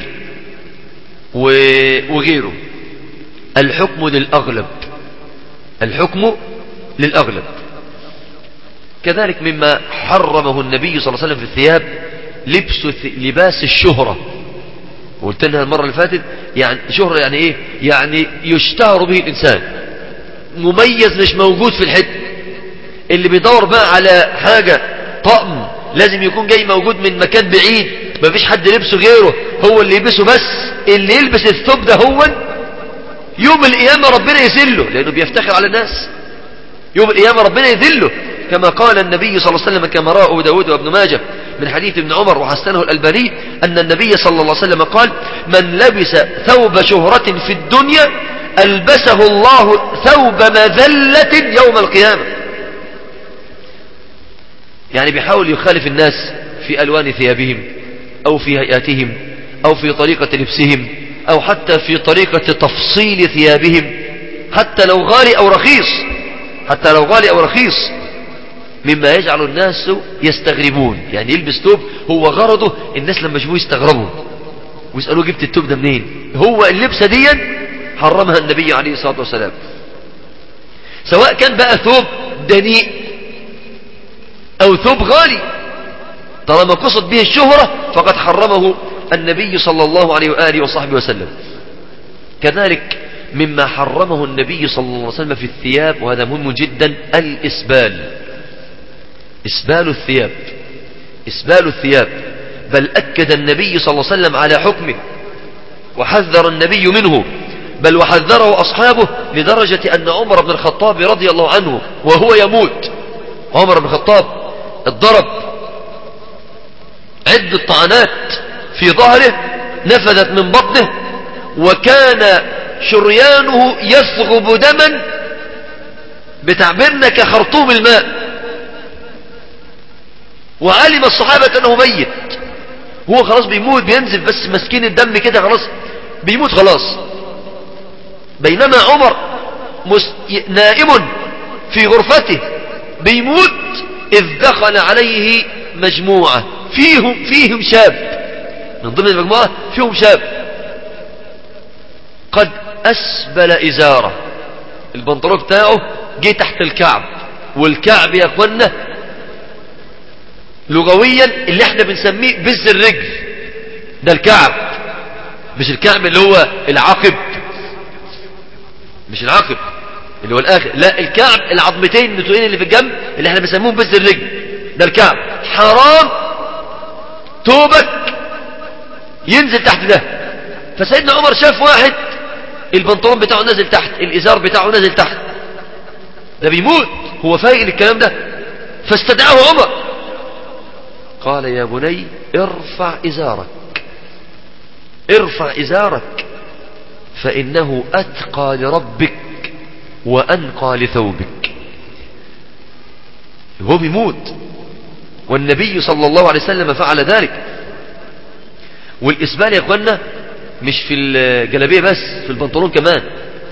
وغيره، الحكم للأغلب، الحكم للأغلب. كذلك مما حرمه النبي صلى الله عليه وسلم في الثياب لبس لباس الشهرة، وقلت لها المرة اللي فاتت، يعني شهرة يعني ايه؟ يعني يشتهر به الإنسان، مميز مش موجود في الحد. اللي بيدور بقى على حاجة طقم لازم يكون جاي موجود من مكان بعيد، مفيش حد لبسه غيره، هو اللي يلبسه بس. اللي يلبس الثوب ده هو يوم القيامة ربنا يذله، لأنه بيفتخر على الناس. يوم القيامة ربنا يذله، كما قال النبي صلى الله عليه وسلم كما رواه أبو داود وابن ماجه من حديث ابن عمر وحسنه الألباني أن النبي صلى الله عليه وسلم قال من لبس ثوب شهرة في الدنيا ألبسه الله ثوب مذلة يوم القيامة. يعني بيحاول يخالف الناس في ألوان ثيابهم أو في هيئاتهم أو في طريقة لبسهم أو حتى في طريقة تفصيل ثيابهم، حتى لو غالي أو رخيص، حتى لو غالي أو رخيص، مما يجعل الناس يستغربون. يعني يلبس ثوب هو غرضه الناس لما يشوفوه يستغربوا ويسألوه جبت الثوب ده منين؟ هو اللبسة دي حرمها النبي عليه الصلاة والسلام، سواء كان بقى ثوب دنيء أو ثوب غالي، طالما قصد به الشهرة فقد حرمه النبي صلى الله عليه وآله وصحبه وسلم. كذلك مما حرمه النبي صلى الله عليه وسلم في الثياب، وهذا مهم جدا، الإسبال، إسبال الثياب، إسبال الثياب. بل أكد النبي صلى الله عليه وسلم على حكمه وحذر النبي منه، بل وحذره أصحابه لدرجة أن عمر بن الخطاب رضي الله عنه وهو يموت، عمر بن الخطاب الضرب عدة طعنات في ظهره نفذت من بطنه، وكان شريانه يثغب دما بتعبيرنا كخرطوم الماء، وعلم الصحابة أنه ميت، هو خلاص بيموت بينزف بس مسكين الدم كده خلاص بيموت خلاص. بينما عمر نائم في غرفته بيموت إذ دخل عليه مجموعة فيهم فيهم شاب، من ضمن المجموعة فيهم شاب قد أسبل إزاره، البنطلون بتاعه جه تحت الكعب، والكعب يا أخوانا لغويا اللي احنا بنسميه بز الرجل، ده الكعب، مش الكعب اللي هو العقب، مش العقب اللي هو الآخر، لا، الكعب العظمتين النتوين اللي في الجنب اللي احنا بنسموهم بز الرجل. ده الكعب حرام توبك ينزل تحت ده. فسيدنا عمر شاف واحد البنطلون بتاعه نازل تحت، الإزار بتاعه نازل تحت، ده بيموت، هو فايق الكلام ده، فاستدعاه عمر قال يا بني ارفع إزارك، ارفع إزارك فإنه أتقى لربك وأنقى لثوبك. هو بيموت والنبي صلى الله عليه وسلم فعل ذلك. والإسبال يا أخوانا مش في الجلابية بس، في البنطلون كمان،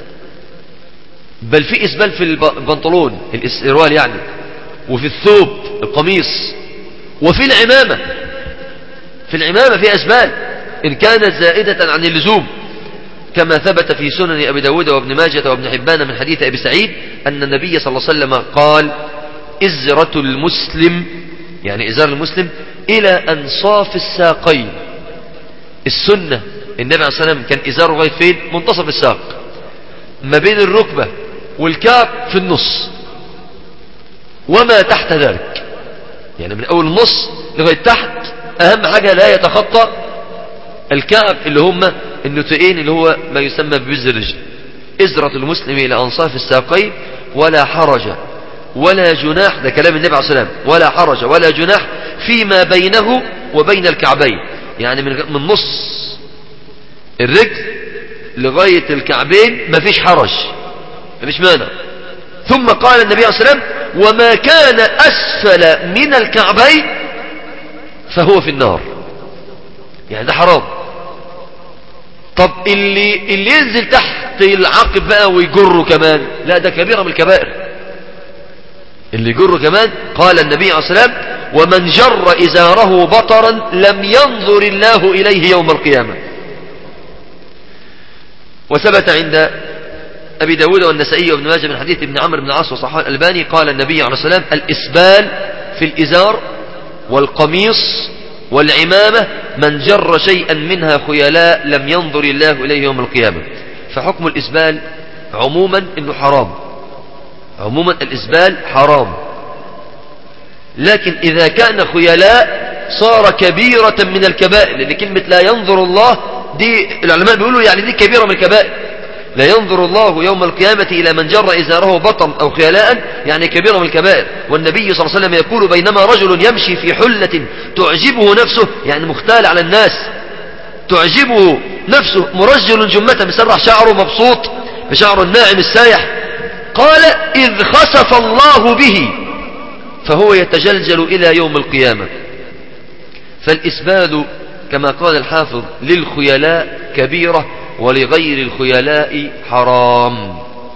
بل في إسبال في البنطلون الإسروال يعني، وفي الثوب القميص، وفي العمامة، في العمامة في أسبال إن كانت زائدة عن اللزوم، كما ثبت في سنن أبي داود وابن ماجة وابن حبان من حديث أبي سعيد أن النبي صلى الله عليه وسلم قال إزرة المسلم، يعني إزار المسلم إلى أنصاف الساقين. السنة النبي عليه الصلاة والسلام كان إزاره لغاية فين؟ منتصف الساق، ما بين الركبة والكعب في النص، وما تحت ذلك، يعني من أول النص لغاية تحت، أهم حاجة لا يتخطى الكعب اللي هم النتئين اللي هو ما يسمى ببز الرجل. إزرة المسلم إلى أنصاف الساقين ولا حرج ولا جناح، ده كلام النبي عليه الصلاة والسلام، ولا حرج ولا جناح فيما بينه وبين الكعبين، يعني من من نص الرجل لغاية الكعبين ما فيش حرج، ما فيش مانع. ثم قال النبي عليه الصلاة والسلام وما كان أسفل من الكعبين فهو في النار، يعني ده حرام. طب اللي اللي ينزل تحت العقب بقى ويجره كمان، لا ده كبيرة من الكبائر، اللي يجره كمان. قال النبي عليه الصلاة والسلام ومن جر إزاره بطرا لم ينظر الله إليه يوم القيامة. وثبت عند أبي داود والنسائي وابن ماجه من حديث ابن عمرو بن العاص وصححه الألباني قال النبي عليه الصلاة والسلام الإسبال في الإزار والقميص والعمامة من جر شيئا منها خيلاء لم ينظر الله إليه يوم القيامة. فحكم الإسبال عموما إنه حرام، عموما الإسبال حرام، لكن إذا كان خيلاء صار كبيرة من الكبائر، لأن كلمة لا ينظر الله دي العلماء بيقولوا يعني دي كبيرة من الكبائر. لا ينظر الله يوم القيامة إلى من جر إزاره بطن أو خيلاء، يعني كبيرة من الكبائر. والنبي صلى الله عليه وسلم يقول بينما رجل يمشي في حلة تعجبه نفسه، يعني مختال على الناس، تعجبه نفسه، مرجل جمة مسرح شعره مبسوط بشعره الناعم السايح، قال إذ خسف الله به فهو يتجلجل إلى يوم القيامة. فالإسبال كما قال الحافظ للخيلاء كبيرة ولغير الخيلاء حرام.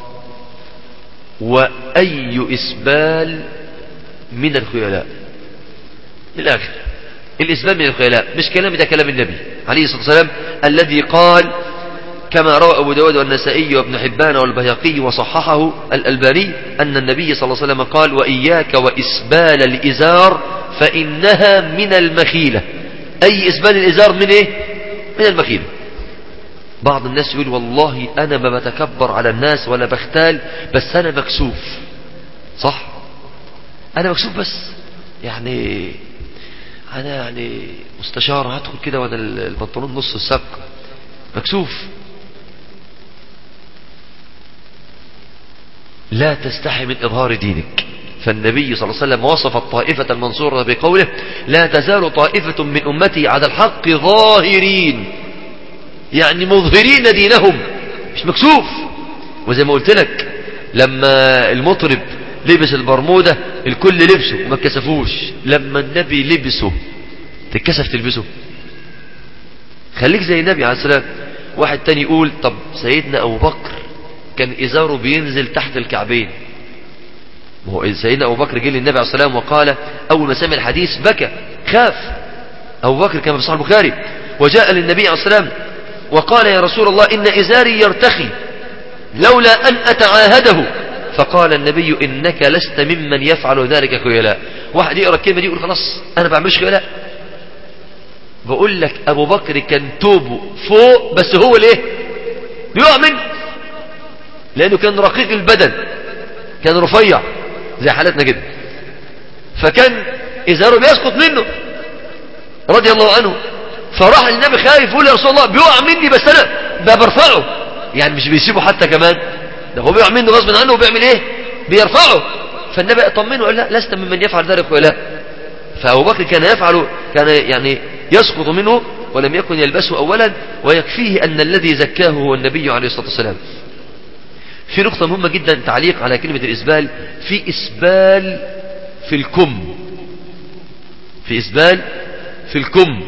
وأي إسبال من الخيلاء للآخر، الإسبال من الخيلاء مش كلام، ده كلام النبي عليه الصلاة والسلام الذي قال كما روى أبو داود والنسائي وابن حبان والبيهقي وصححه الألباني أن النبي صلى الله عليه وسلم قال وإياك وإسبال الإزار فإنها من المخيلة. أي إسبال الإزار من إيه؟ من المخيلة. بعض الناس يقول والله أنا ما بتكبر على الناس ولا بختال، بس أنا مكسوف. صح، أنا مكسوف، بس يعني أنا يعني مستشار هدخل كده وأنا البنطلون نص الساق مكسوف. لا تستحي من إظهار دينك. فالنبي صلى الله عليه وسلم وصف الطائفة المنصورة بقوله لا تزال طائفة من أمتي على الحق ظاهرين، يعني مظهرين دينهم، مش مكسوف. وزي ما قلت لك لما المطرب لبس البرمودة الكل لبسه وما كسفوش، لما النبي لبسه تتكسف تلبسه؟ خليك زي النبي عليه السلام. واحد تاني يقول طب سيدنا أبو بكر كان إزاره بينزل تحت الكعبين. ما هو سيدنا أبو بكر جه للنبي عليه السلام وقال أول ما سمع الحديث بكى خاف. أبو بكر كما في صحيح البخاري وجاء للنبي عليه السلام وقال يا رسول الله إن إزاري يرتخي لولا أن أتعاهده. فقال النبي إنك لست ممن يفعل ذلك خيلاء. واحد يقرأ الكلمة دي يقول خلاص أنا بعملش خيلاء. بقول لك أبو بكر كان توبه فوق، بس هو ليه بيقع منه؟ لأنه كان رقيق البدن، كان رفيع زي حالتنا كده، فكان إزاره بيسقط منه رضي الله عنه. فراح النبي خايف يقول يا رسول الله بيقع مني بس أنا برفعه، يعني مش بيسيبه حتى كمان، ده هو بيقع منه غصب عنه وبيعمل إيه؟ بيرفعه. فالنبي طمنه قال لا لست ممن يفعل ذلك ولا. فأبو بكر كان يفعل، كان يعني يسقط منه ولم يكن يلبسه أولا، ويكفيه أن الذي زكاه هو النبي عليه الصلاة والسلام. في نقطة مهمة جدا تعليق على كلمة الإسبال، في إسبال في الكم، في إسبال في الكم.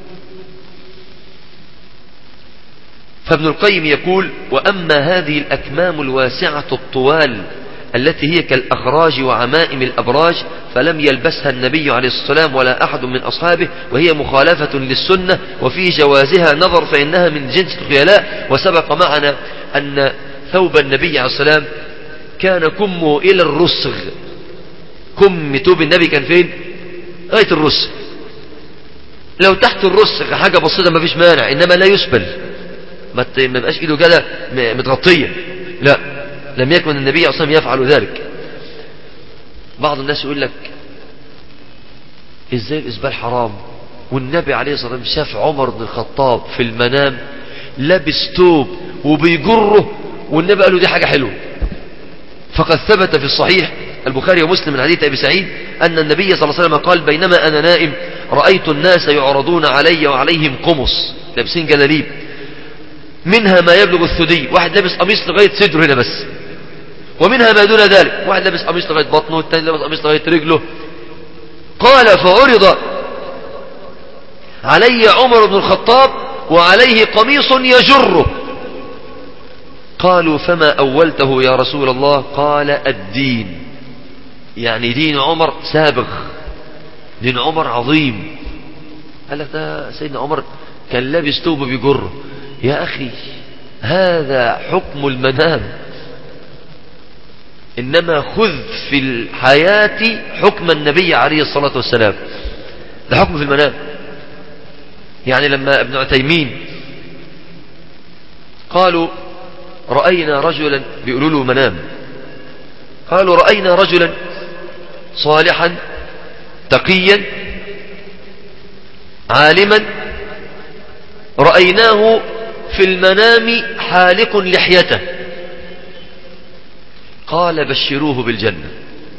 فابن القيم يقول وأما هذه الأكمام الواسعة الطوال التي هي كالأخراج وعمائم الأبراج فلم يلبسها النبي عليه الصلاة والسلام ولا أحد من أصحابه، وهي مخالفة للسنة وفي جوازها نظر فإنها من جنس الخيلاء. وسبق معنا أن ثوب النبي عليه الصلاة والسلام كان كمه إلى الرسغ، كم ثوب النبي كان فين؟ غاية الرسغ. لو تحت الرسغ حاجة بسيطة ما فيش مانع، إنما لا يسبل، ما تبقاش إيده كده متغطية، لا، لم يكن النبي عليه الصلاة والسلام يفعل ذلك. بعض الناس يقول لك ازاي الإسبال حرام، والنبي عليه الصلاة والسلام شاف عمر بن الخطاب في المنام لابس ثوب وبيجره، والنبي قال له دي حاجة حلوة. فقد ثبت في الصحيح البخاري ومسلم من حديث أبي سعيد أن النبي صلى الله عليه وسلم قال بينما أنا نائم رأيت الناس يعرضون علي وعليهم قمص، لابسين جلاليب منها ما يبلغ الثدي، واحد لابس قميص لغاية صدره هنا بس، ومنها ما دون ذلك، واحد لابس قميص لغاية بطنه والثاني لابس قميص لغاية رجله. قال فعرض علي عمر بن الخطاب وعليه قميص يجره، قالوا فما أولته يا رسول الله؟ قال الدين، يعني دين عمر سابغ، دين عمر عظيم. قال لك ده سيدنا عمر كان لابس ثوب بيجره. يا أخي هذا حكم المنام، إنما خذ في الحياة حكم النبي عليه الصلاة والسلام، ده حكم في المنام. يعني لما ابن عثيمين قالوا رأينا رجلا، بيقولوا له منام، قالوا رأينا رجلا صالحا تقيا عالما رأيناه في المنام حالق لحيته، قال بشروه بالجنة،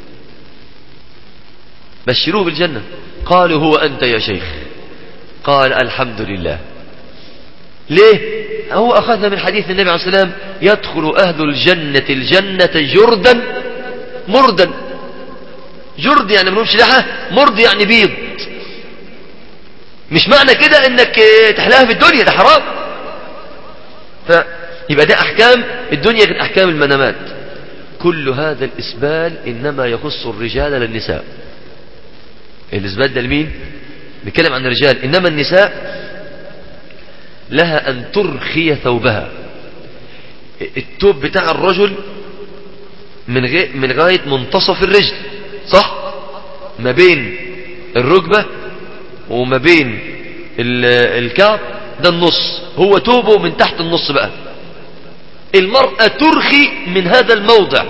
بشروه بالجنة. قالوا هو أنت يا شيخ؟ قال الحمد لله. ليه؟ هو أخذنا من حديث النبي عليه الصلاة والسلام يدخل أهل الجنة الجنة جردا مردا. جرد يعني منهمش لحى، مرد يعني بيض. مش معنى كده انك تحلها في الدنيا، ده حرام. فيبقى ده احكام الدنيا غير احكام المنامات. كل هذا الاسبال انما يخص الرجال للنساء. الاسبال ده لمين؟ بيتكلم عن الرجال، انما النساء لها ان ترخي ثوبها. الثوب بتاع الرجل من غاية من غاية منتصف الرجل، صح؟ ما بين الركبة وما بين الكعب ده النص، هو توبه من تحت النص بقى. المرأة ترخي من هذا الموضع،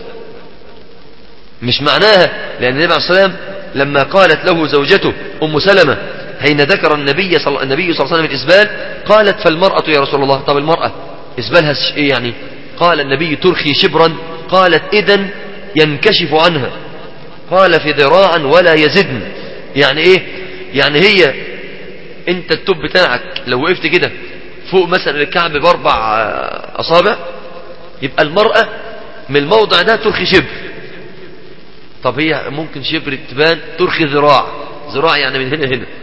مش معناها لأن النبي عليه الصلاة والسلام لما قالت له زوجته أم سلمة حين ذكر النبي صلى النبي صلى الله عليه وسلم الإسبال، قالت فالمرأة يا رسول الله، طب المرأة إسبالها إيه يعني؟ قال النبي ترخي شبرا. قالت إذن ينكشف عنها، قال في ذراعا ولا يزدن. يعني إيه؟ يعني هي انت التوب بتاعك لو وقفت كده فوق مثلا الكعب باربع اصابع، يبقى المرأة من الموضع ده ترخي شبر. طب هي ممكن شبر تبان ترخي ذراع، ذراع يعني من هنا هنا،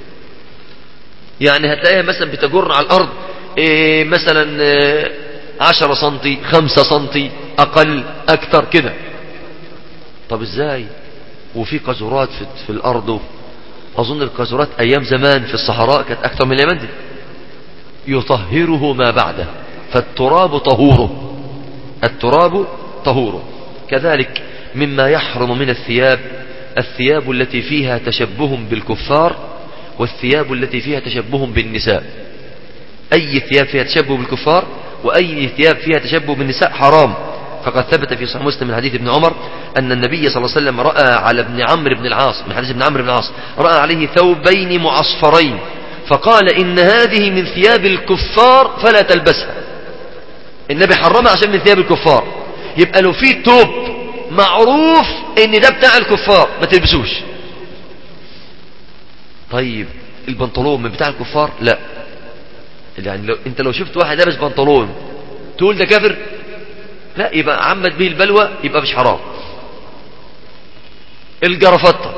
يعني هتلاقيها مثلا بتجر على الارض إيه مثلا إيه عشرة سنتي خمسة سنتي اقل اكتر كده. طب ازاي؟ وفي قذورات في, في الارض. أظن القذورات أيام زمان في الصحراء كانت أكثر من اليمن دي. يطهره ما بعده، فالتراب طهوره، التراب طهوره. كذلك مما يحرم من الثياب الثياب التي فيها تشبه بالكفار والثياب التي فيها تشبه بالنساء. أي ثياب فيها تشبه بالكفار وأي ثياب فيها تشبه بالنساء حرام. فقد ثبت في صحيح مسلم من حديث ابن عمر أن النبي صلى الله عليه وسلم رأى على ابن عمرو بن العاص، من حديث ابن عمرو بن العاص، رأى عليه ثوبين معصفرين فقال إن هذه من ثياب الكفار فلا تلبسها. النبي حرمها عشان من ثياب الكفار. يبقى لو في توب معروف ان ده بتاع الكفار ما تلبسوش. طيب البنطلون من بتاع الكفار؟ لا. يعني لو انت لو شفت واحد لابس بنطلون تقول ده كافر؟ لا، يبقى عمد به البلوى، يبقى مش حرام. الجرافطه،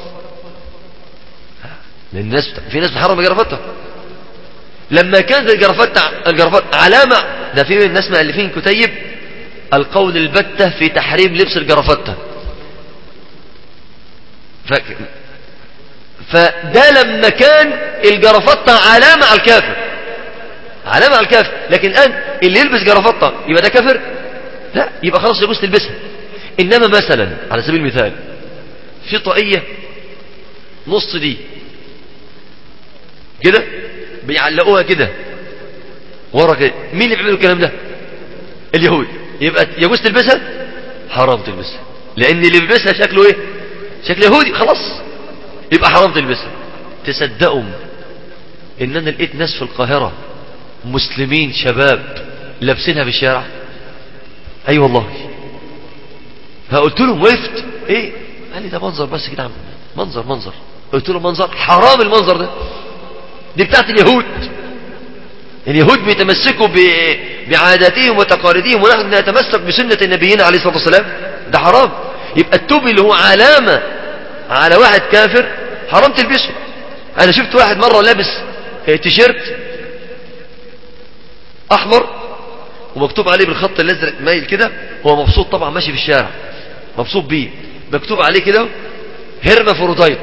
الناس في ناس بتحرم الجرافطه. لما كانت الجرافطه الجرافطه علامه، ده في ناس مؤلفين كتيب القول البتة في تحريم لبس الجرافطه. ف... فده لما كان الجرافطه علامه على الكافر، علامه على الكافر. لكن الان اللي يلبس جرافطه يبقى ده كافر؟ لا، يبقى خلاص يجوز تلبسها. انما مثلا على سبيل المثال في طاقيه نص دي كده بيعلقوها كده ورا كده، مين اللي بيعملوا الكلام ده؟ اليهود. يبقى يجوز تلبسها؟ حرام تلبسها، لان اللي بيلبسها شكله ايه؟ شكل يهودي، خلاص يبقى حرام تلبسها. تصدقوا ان انا لقيت ناس في القاهرة مسلمين شباب لابسينها في الشارع؟ اي أيوة والله. فقلت لهم وقفت ايه؟ قال لي ده منظر بس كده، منظر منظر. قلت له منظر حرام، المنظر ده دي بتاعت اليهود. اليهود بيتمسكوا بعاداتهم وتقاليدهم، ونحن نتمسك بسنة النبيين عليه الصلاة والسلام. ده حرام. يبقى التوب اللي هو علامة على واحد كافر حرام تلبسه. انا شفت واحد مرة لابس تيشيرت احمر ومكتوب عليه بالخط الازرق مايل كده، هو مبسوط طبعا ماشي في الشارع مبسوط بيه، مكتوب عليه كده هيرمافروديت.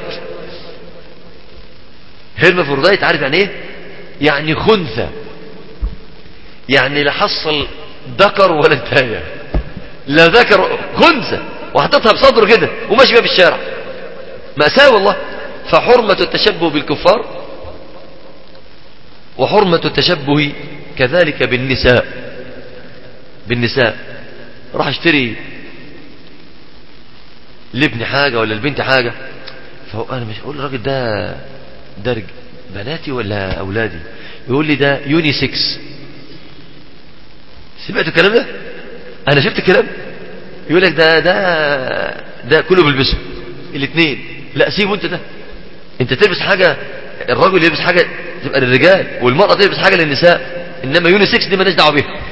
هيرمافروديت عارف يعني ايه؟ يعني خنثى، يعني لا حصل ذكر ولا انتهى، لا ذكر، خنثى، وحطتها بصدره كده وماشي بيها في الشارع. مأساة والله. فحرمة التشبه بالكفار، وحرمة التشبه كذلك بالنساء. بالنساء راح اشتري لابني حاجة ولا البنت حاجة، فهو انا مش اقول الراجل ده درج بناتي ولا اولادي، يقول لي ده يونيسكس. سمعت الكلام ده؟ انا شفت الكلام. يقول لك ده ده ده كله بيلبسه الاثنين. لا سيبه انت، ده انت تلبس حاجة، الرجل يلبس حاجة تبقى للرجال، والمرأة تلبس حاجة للنساء، انما يونيسكس دي مالناش دعوه بيها.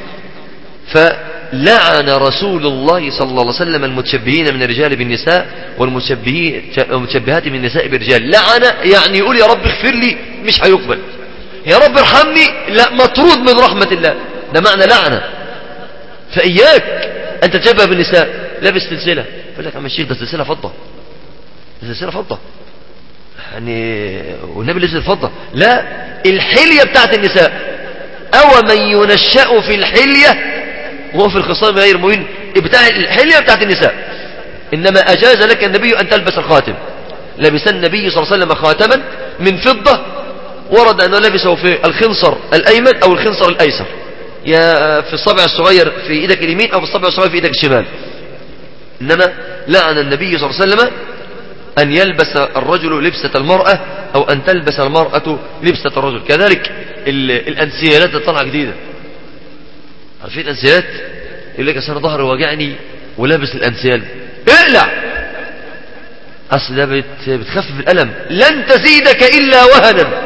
فلعن رسول الله صلى الله عليه وسلم المتشبهين من الرجال بالنساء والمتشبهين والمتشبهات من النساء بالرجال. لعن يعني يقول يا رب اغفر لي، مش هيقبل. يا رب ارحمني، لا، مطرود من رحمة الله. ده معنى لعنة. فإياك أن تتشبه بالنساء. لابس سلسلة، يقول لك يا عم الشيخ ده سلسلة فضة، ده سلسلة فضة يعني، والنبي لبس الفضة. لا، الحلية بتاعت النساء. أو من ينشأ في الحلية وهو في الخصام غير مبين، بتاع الحلية بتاعت النساء. إنما أجاز لك النبي أن تلبس الخاتم. لبس النبي صلى الله عليه وسلم خاتما من فضة، ورد أنه لبسه في الخنصر الأيمن أو الخنصر الأيسر، يا في الصبع الصغير في إيدك اليمين أو في الصبع الصغير في إيدك الشمال. إنما لعن النبي صلى الله عليه وسلم أن يلبس الرجل لبسة المرأة أو أن تلبس المرأة لبسة الرجل. كذلك الأنسيالات اللي طالعة جديدة، عارفين الأنسيالات؟ يقول لك أصل أنا ظهري واجعني ولابس الأنسيال. اقلع، أصل ده بت... بتخفف الألم. لن تزيدك إلا وهنا،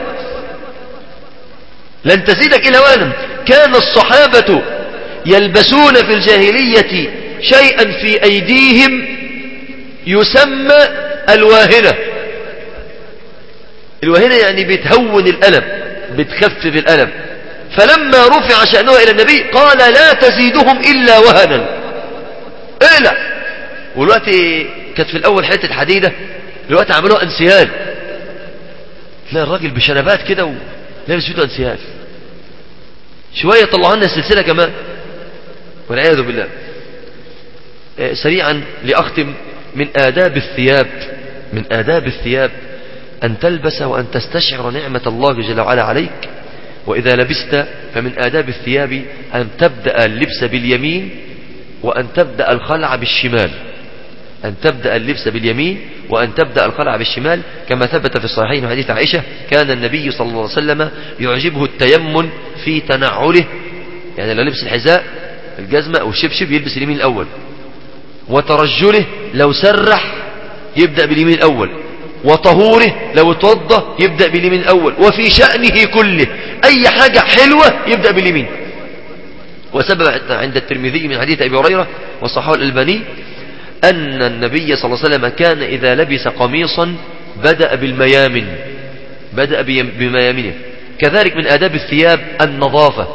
لن تزيدك إلا وهنا. كان الصحابة يلبسون في الجاهلية شيئا في أيديهم يسمى الواهنة. الواهنة يعني بتهون الألم، بتخفف الألم. فلما رفع شأنه إلى النبي قال لا تزيدهم إلا وهنا، اقلع. والوقت كانت في الأول حتة حديدة، الوقت عملوها أنسيال. تلاقي الراجل بشنبات كده ولابس فيته أنسيال. شوية طلعوا لنا السلسلة كمان والعياذ بالله. سريعا لأختم، من آداب الثياب، من آداب الثياب أن تلبس وأن تستشعر نعمة الله جل وعلا عليك. وإذا لبست فمن آداب الثياب أن تبدأ اللبس باليمين وأن تبدأ الخلع بالشمال، أن تبدأ اللبس باليمين وأن تبدأ الخلع بالشمال، كما ثبت في الصحيحين من حديث عائشة كان النبي صلى الله عليه وسلم يعجبه التيمن في تنعله، يعني لو لبس الحذاء الجزمة أو الشبشب يلبس اليمين الأول، وترجله لو سرح يبدأ باليمين الأول، وطهوره لو اتوضى يبدأ باليمين الأول، وفي شأنه كله أي حاجة حلوة يبدأ باليمين. وسبب عند الترمذي من حديث أبي هريرة وصححه الألباني أن النبي صلى الله عليه وسلم كان إذا لبس قميصا بدأ بالميامن، بدأ بميامنه. كذلك من آداب الثياب النظافة،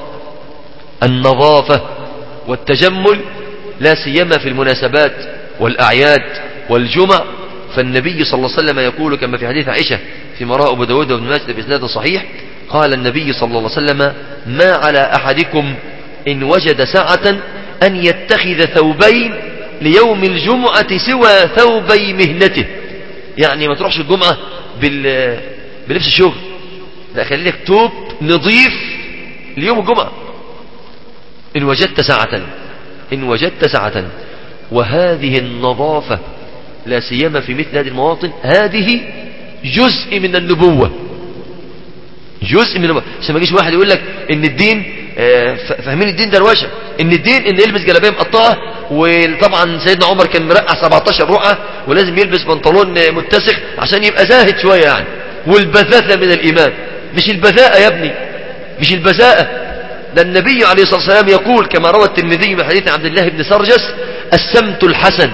النظافة والتجمل، لا سيما في المناسبات والأعياد والجمع. فالنبي صلى الله عليه وسلم يقول كما في حديث عائشة في مراء أبو داود وابن ماجه بإسناد صحيح، قال النبي صلى الله عليه وسلم ما على أحدكم إن وجد سعة أن يتخذ ثوبين ليوم الجمعة سوى ثوبي مهنته، يعني ما تروحش الجمعة بال... بلبس الشغل، لا خلي لك توب نظيف ليوم الجمعة إن وجدت سعة، إن وجدت سعة. وهذه النظافة لا سيما في مثل هذه المواطن هذه جزء من النبوة، جزء من النبوة. عشان ما يجيش واحد يقول لك إن الدين فاهمين الدين دروشه، ان الدين ان يلبس جلابيه مقطعه، وطبعا سيدنا عمر كان مرقع سبعتاشر رقعه ولازم يلبس بنطلون متسخ عشان يبقى زاهد شويه يعني، والبذاءة من الايمان. مش البذاءة يا ابني، مش البذاءة، ده النبي عليه الصلاه والسلام يقول كما روى الترمذي من حديث عبد الله بن سرجس السمت الحسن،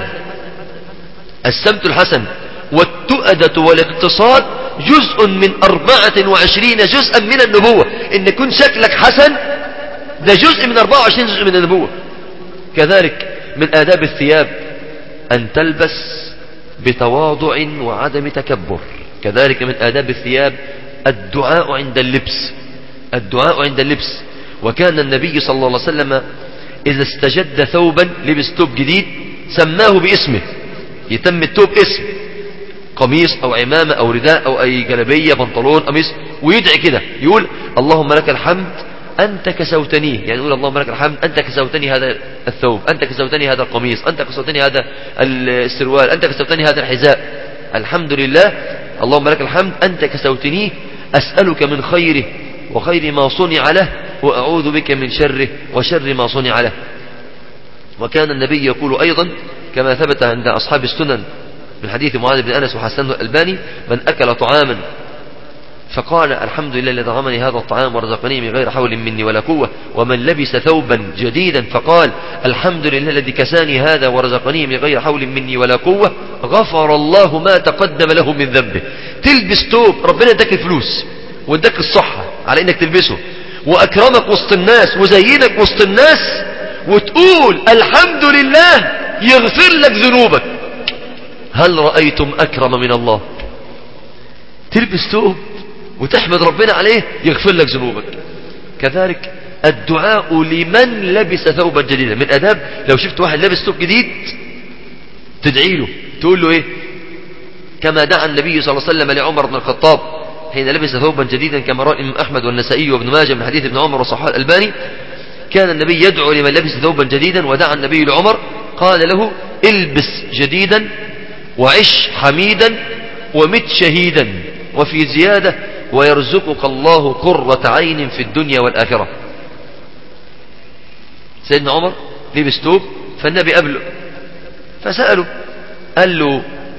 السمت الحسن والتؤدة والاقتصاد جزء من أربعة وعشرين جزءا من النبوة. إن يكون شكلك حسن ده جزء من أربعة وعشرين جزء من النبوة. كذلك من آداب الثياب أن تلبس بتواضع وعدم تكبر. كذلك من آداب الثياب الدعاء عند اللبس، الدعاء عند اللبس. وكان النبي صلى الله عليه وسلم إذا استجد ثوبا، لبس ثوب جديد، سماه باسمه، يتم الثوب اسم، قميص أو عمامة أو رداء أو أي جلبية بنطلون قميص، ويدعي كده يقول اللهم لك الحمد أنت كسوتنيه، يعني يقول اللهم لك الحمد أنت كسوتني هذا الثوب، أنت كسوتني هذا القميص، أنت كسوتني هذا السروال، أنت كسوتني هذا الحذاء، الحمد لله اللهم لك الحمد أنت كسوتنيه، أسألك من خيره وخير ما صنع له، وأعوذ بك من شره وشر ما صنع له. وكان النبي يقول أيضا كما ثبت عند أصحاب السنن من حديث معاذ بن أنس وحسنه الألباني من أكل طعاما فقال الحمد لله الذي طعمني هذا الطعام ورزقني من غير حول مني ولا قوة، ومن لبس ثوبا جديدا فقال الحمد لله الذي كساني هذا ورزقني من غير حول مني ولا قوة، غفر الله ما تقدم له من ذنبه. تلبس ثوب ربنا اداك الفلوس واداك الصحة على انك تلبسه، واكرمك وسط الناس وزينك وسط الناس، وتقول الحمد لله يغفر لك ذنوبك. هل رأيتم أكرم من الله؟ تلبس ثوب وتحمد ربنا عليه يغفر لك ذنوبك. كذلك الدعاء لمن لبس ثوبا جديدا. من أداب لو شفت واحد لابس ثوب جديد تدعي له، تقول له إيه؟ كما دعا النبي صلى الله عليه وسلم لعمر بن الخطاب حين لبس ثوبا جديدا كما روى الإمام أحمد والنسائي وابن ماجه من حديث ابن عمر وصححه الألباني. كان النبي يدعو لمن لبس ثوبا جديدا، ودعا النبي لعمر قال له البس جديدا وعش حميدا ومت شهيدا، وفي زيادة ويرزقك الله قرة عين في الدنيا والآخرة. سيدنا عمر لبس ثوب فالنبي قبله فسأله قال له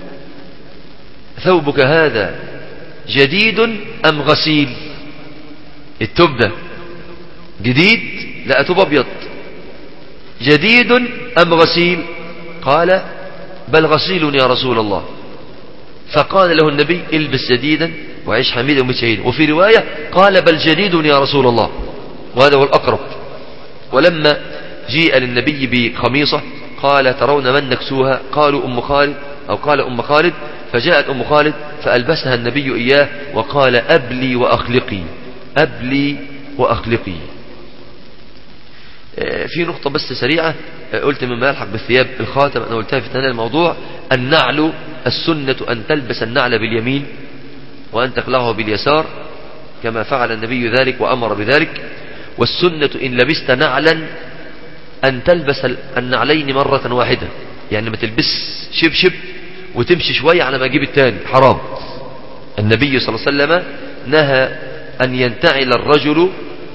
ثوبك هذا جديد أم غسيل؟ الثوب ده جديد؟ لا ثوب أبيض. جديد أم غسيل؟ قال بل غسيل يا رسول الله. فقال له النبي البس جديدا وعيش حميدا ومت شهيدا. وفي رواية قال بل جديد يا رسول الله، وهذا هو الأقرب. ولما جيء للنبي بخميصة قال ترون من نكسوها؟ قالوا أم خالد أو قال أم خالد، فجاءت أم خالد فألبسها النبي إياه وقال أبلي وأخلقي، أبلي وأخلقي. في نقطة بس سريعة قلت مما يلحق بالثياب الخاتم أنا قلتها في ثناء الموضوع. النعل السنة أن تلبس النعل باليمين وأن تقلعه باليسار كما فعل النبي ذلك وأمر بذلك. والسنة إن لبست نعلا أن تلبس النعلين مرة واحدة، يعني ما تلبس شبشب وتمشي شوية على ما أجيب التاني، حرام. النبي صلى الله عليه وسلم نهى أن ينتعل الرجل،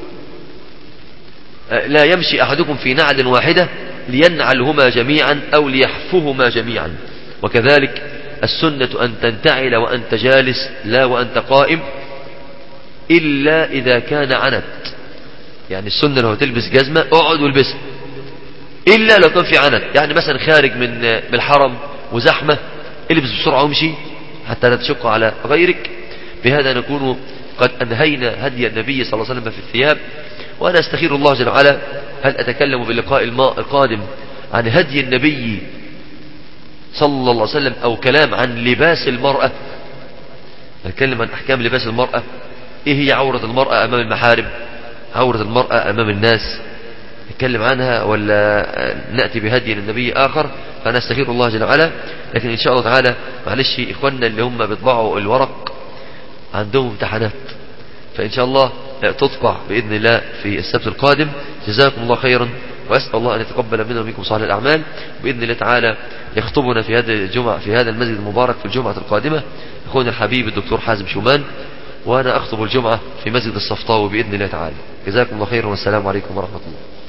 لا يمشي أحدكم في نعل واحدة لينعلهما جميعا أو ليحفهما جميعا. وكذلك السنة أن تنتعل وأنت جالس لا وأنت قائم، إلا إذا كان عنت. يعني السنة لو تلبس جزمة اقعد والبسها، إلا لو كان في عنت، يعني مثلا خارج من من الحرم وزحمة، البس بسرعة وامشي حتى لا تشق على غيرك. بهذا نكون قد أنهينا هدي النبي صلى الله عليه وسلم في الثياب. وأنا أستخير الله جل وعلا هل أتكلم باللقاء القادم عن هدي النبي صلى الله عليه وسلم أو كلام عن لباس المرأة. نتكلم عن أحكام لباس المرأة، إيه هي عورة المرأة أمام المحارم، عورة المرأة أمام الناس، نتكلم عنها ولا نأتي بهدي للنبي آخر؟ فأنا أستخير الله جل وعلا. لكن إن شاء الله تعالى معلش إخواننا اللي هم بيطبعوا الورق عندهم امتحانات، فإن شاء الله تطبع بإذن الله في السبت القادم. جزاكم الله خيرا، وأسأل الله أن يتقبل منا ومنكم صالح الأعمال. بإذن الله تعالى يخطبنا في هذا الجمعة في هذا المسجد المبارك في الجمعة القادمة أخونا الحبيب الدكتور حازم شومان، وأنا أخطب الجمعة في مسجد الصفطاوي بإذن الله تعالى. جزاكم الله خيرا، والسلام عليكم ورحمة الله.